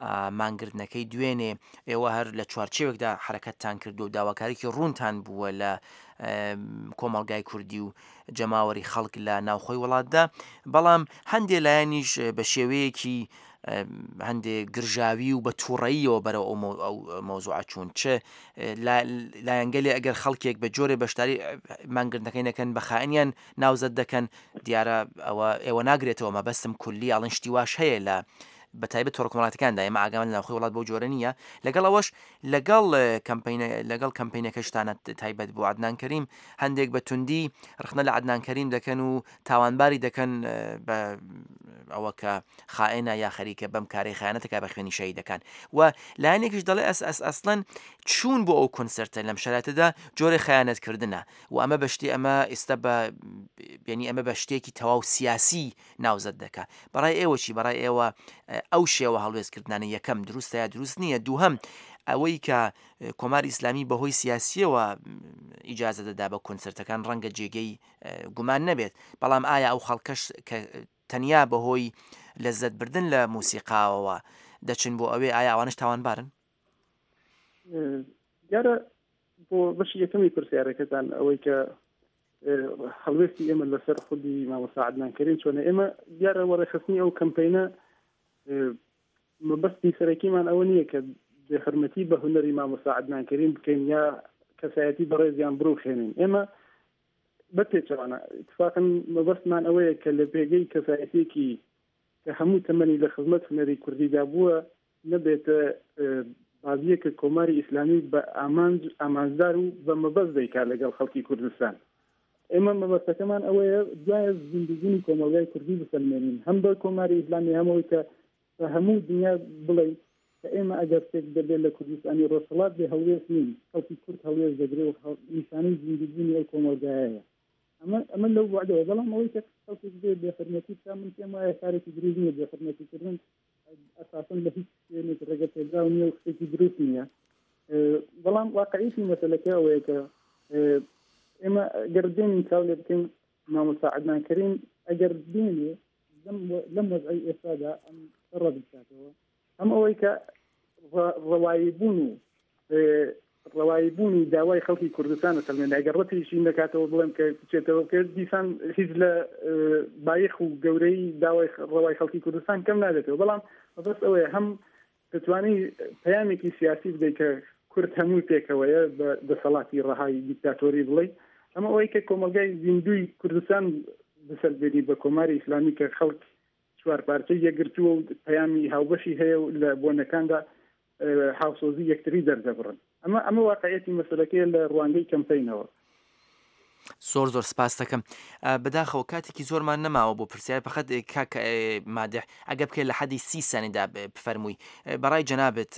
مانگرتنەکەی دوێنێ ئێوە هەر لە چوارچێوێکدا حرەکەتتان کردو و داواکاریی ڕوونتان بووە لە کۆمەڵگای کوردی و جەماوەری خەڵک لە ناوخۆی وڵاتدا بەڵام هەندێک لایەنیش بە شێوەیەکی هەندێک گرژاوی و بە تووڕەییەوە بەرەو ئەو مۆزوع چوون چ لایەنگەلێ ئەگەر خەڵکێک بە جۆرێ بەشداری مانگرتنەکەی نەکەن بە خائینیان ناوزەت دەکەن دیارە ئەوە ئێوە ناگرێتەوە مەبەستم کولی ئاڵن شتی واش هەیە لە بەتایبەت تۆڕکۆمەڵاتەکاندا ئێمە ئاگامان لە ناوخۆی وڵات بۆ جۆرە نییە لەگەڵ ئەوەش لەگەڵ لەگەڵ کەمپینەکەشتانە تایبەت بۆ عەدنان کەریم هەندێک بە توندی ڕخنە لە عەدنان کەریم دەکەن و تاوانباری دەکەن بە ئەوە کە خائینە یا خەریکە بەم کارەی خیانەتەکە بە خوێنی شەهید دەکەن و لایەنێکیش دەڵێ ئەس ئەس ئەسڵەن چوون بۆ ئەو کۆنسەرتە لەم شەراتەدا جۆرە خیانەتکردنە و ئەمە بەشتی ئەمە ئێستا بە بینی ئەمە بە شتێکی تەواو سیاسی ناوزەت دەکات بەڕای ئێوەشی بەڕای ئێوە ئەو شێوە هەڵوێستکردنانی یەکەم دروستە یا دروست نییە دووهەم ئەوەی کە کۆماری ئیسلامی بەهۆی سیاسیەوە ئیجازە دەدا بە کۆنسەرتەکان ڕەنگە جێگەی گومان نەبێت بەڵام ئایا ئەو خەڵکەش کە تەنیا بەهۆی لەزەت بردن لە موسیقاوەوە دەچن بۆ ئەوێ ئایا ئەوانش تاوانبارن دیارە بۆ بەشی یەکەمی پرسیارەکەتان ئەوەی کە هەڵوێستی ئێمە لەسەر خودی مامۆستا عەدنان کەریم چۆنە ئێمە دیارە وەڕێخستنی ئەو کەمپەینە مەبەستی سەرەکیمان ئەوە نییە کە بێحرمەتی بە هونەری مامۆستا عەدنان کەریم بکەین یا کەسایەتی بەڕێزیان بڕوخێنین ئێمە بە پێچەوانە اتفاقا مەبەستمان ئەوەیە کە لە پێگەی کەسایەتێکی کە هەموو تەمەنی لە خزمەت هونەری کوردیدا بووە نەبێتە بازیە کە کۆماری ئیسلامی بە ئامانج ئامانجدار و بە مەبەست دەیکات لەگەڵ خەڵکی کوردستان ئێمە مەبەستەکەمان ئەوەیە دوایە زیندگینی کۆمەڵگای کوردی بسەلمێنین هەم بە کۆماری ئیسلامی هەمەوەی کە بە هەموو دنیا بڵێ کە ئێمە ئەگەر شتێک دەبێت لە کوردستانی ڕۆژهەڵات بێ هەڵوێست نین خەڵکی کورد هەڵوێست دەگرێت و نیشانەی زیندگینی ئەو کۆمەڵگایەیە ئەمە ئەمە لەو وعدەوە بەڵام ئەوەی کە خەڵکێک بێ بێحرمەتی بکات من پێم وایە کارێکی دروست نییە بێحرمەتیکردن ئەساساً لە هیچ شوێنێک ڕێگە پێدراو نییە و شتێکی دروست نییە بەڵام واقعیەتی مەسەلەکە ئەوەیە کە ئێمە ئەگەر دێنین چاو لێ بکەین مامۆستا عەدنان کەریم ئەگەر دێنێ لەم وەزعی ئێستادا ئەم ڕەت بکاتەوە ئەم ئەوەی کە ڕەواییبوون و ڕەواییبوون و داوای خەڵکی کوردستان سەلمێنە ئەگەر ڕەتیشی نەکاتەوە بڵێم کە بچێتەوە کە دیسان هیچ لە بایەخ و گەورەی داوای ڕەوای خەڵکی کوردستان کەم نادێتەوە بەڵام بەس ئەوەیە هەم دەتوانی پەیامێکی سیاسی بدەیت کە کورد هەموو پێکەوەیە بە دەسەڵاتی ڕەهای دیکتاتۆری بڵێ ئەمە ئەوەی کە کۆمەلگای زیندوی کوردستان بسەلبێنی بە کۆماری ئیسلامی کە خەڵک چوار پارچەی یەکگرتووە و پەیامی هاوبەشی هەیە و لە بۆنەکاندا هاوسۆزی یەکتری دەردەبڕن ئەمە ئەمە واقعیەتی مەسەلەکەیە لە ڕوانگەی کەمپەینەوە زۆر زۆر سپاس دەکەم بەداخەوە کاتێکی زۆرمان نەماوە بۆ پرسیار پەخەت کاک مادح ئەگە بکەیت لە حەدی سی سانیدا بفەرمووی بەڕای جەنابەت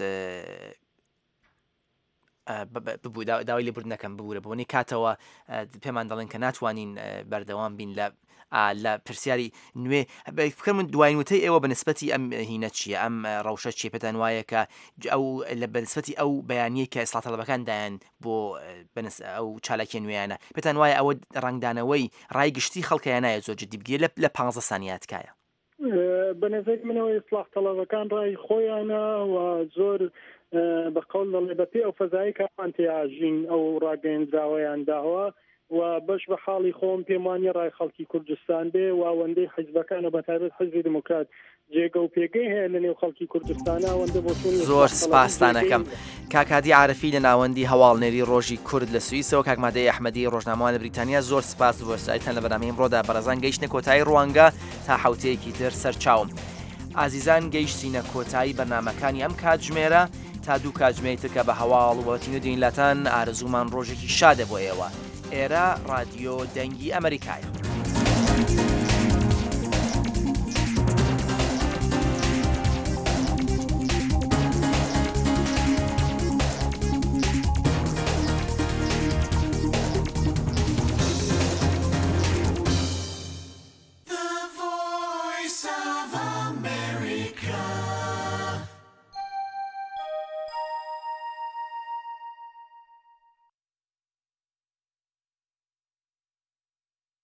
ببوو داوای لێبوردنەکەم ببوورە بۆنی کاتەوە پێمان دەڵێن کە ناتوانین بەردەوام بین لە لە پرسیاری نوێ بکە من دوایین وتەی ئێوە بەنسبەتی ئەم هینە چییە ئەم ڕەوشە چیە پێتان وایە کە ئەو لە بەنسبەتی ئەو بەیانیە کە ئێستا تەڵەبەکان دایان بۆ ئەو چالاکی نوێیانە پێتان وایە ئەوە ڕنگدانەوەی ڕای گشتی خەڵکیان نایە زۆر جدی بگیرێ لە پانزە سانیات تکایە بە نظر منەوەی ئیسلاح تەڵەبەکان ڕای خۆیانە و زۆر بە قەول دەڵێ بە پێ ئەو فەزایی کەمان تێژین ئەو ڕاگەیەندراوەیان داوە و بەش بە حاڵی خۆم پێم وانیە ڕای خەڵکی کوردستان بێ و ئەوەندەی حیزبەکانە بەتایبەت حیزبی دموکرات جێگە و پێگەی هەیە لە نێو خەڵکی کوردستانە ئەوەندە بۆ زۆر سپاسدانەکەم کاکادی عارفی لە ناوەندی هەواڵنێری ڕۆژی کورد لە سوئیسەوە کاکمادەی ئەحمەدی ڕۆژنامەوان لە بریتانیا زۆر سپاس بۆ سایتان لە بەرنامەی ئەمڕۆدا بەڕێزان گەیشتنە کۆتایی ڕوانگە تا حوتەیەکی تر سەرچاوم ئازیزان گەیشتینە کۆتایی بەرنامەکانی ئەم کاتژمێرە تا دوو کاتژمێری ترکە بە هەواڵ و بەتین و دینلاتان ئارزومان ڕۆژێکی شادە بۆ ئێوە ئێرە رادیۆ دەنگی ئەمریکایە.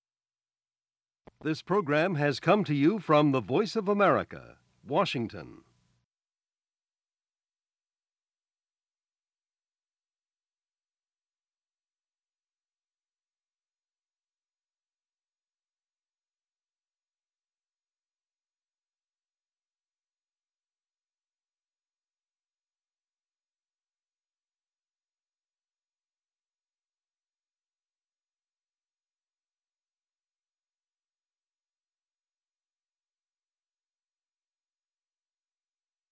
This program has come to you from the Voice of America, Washington.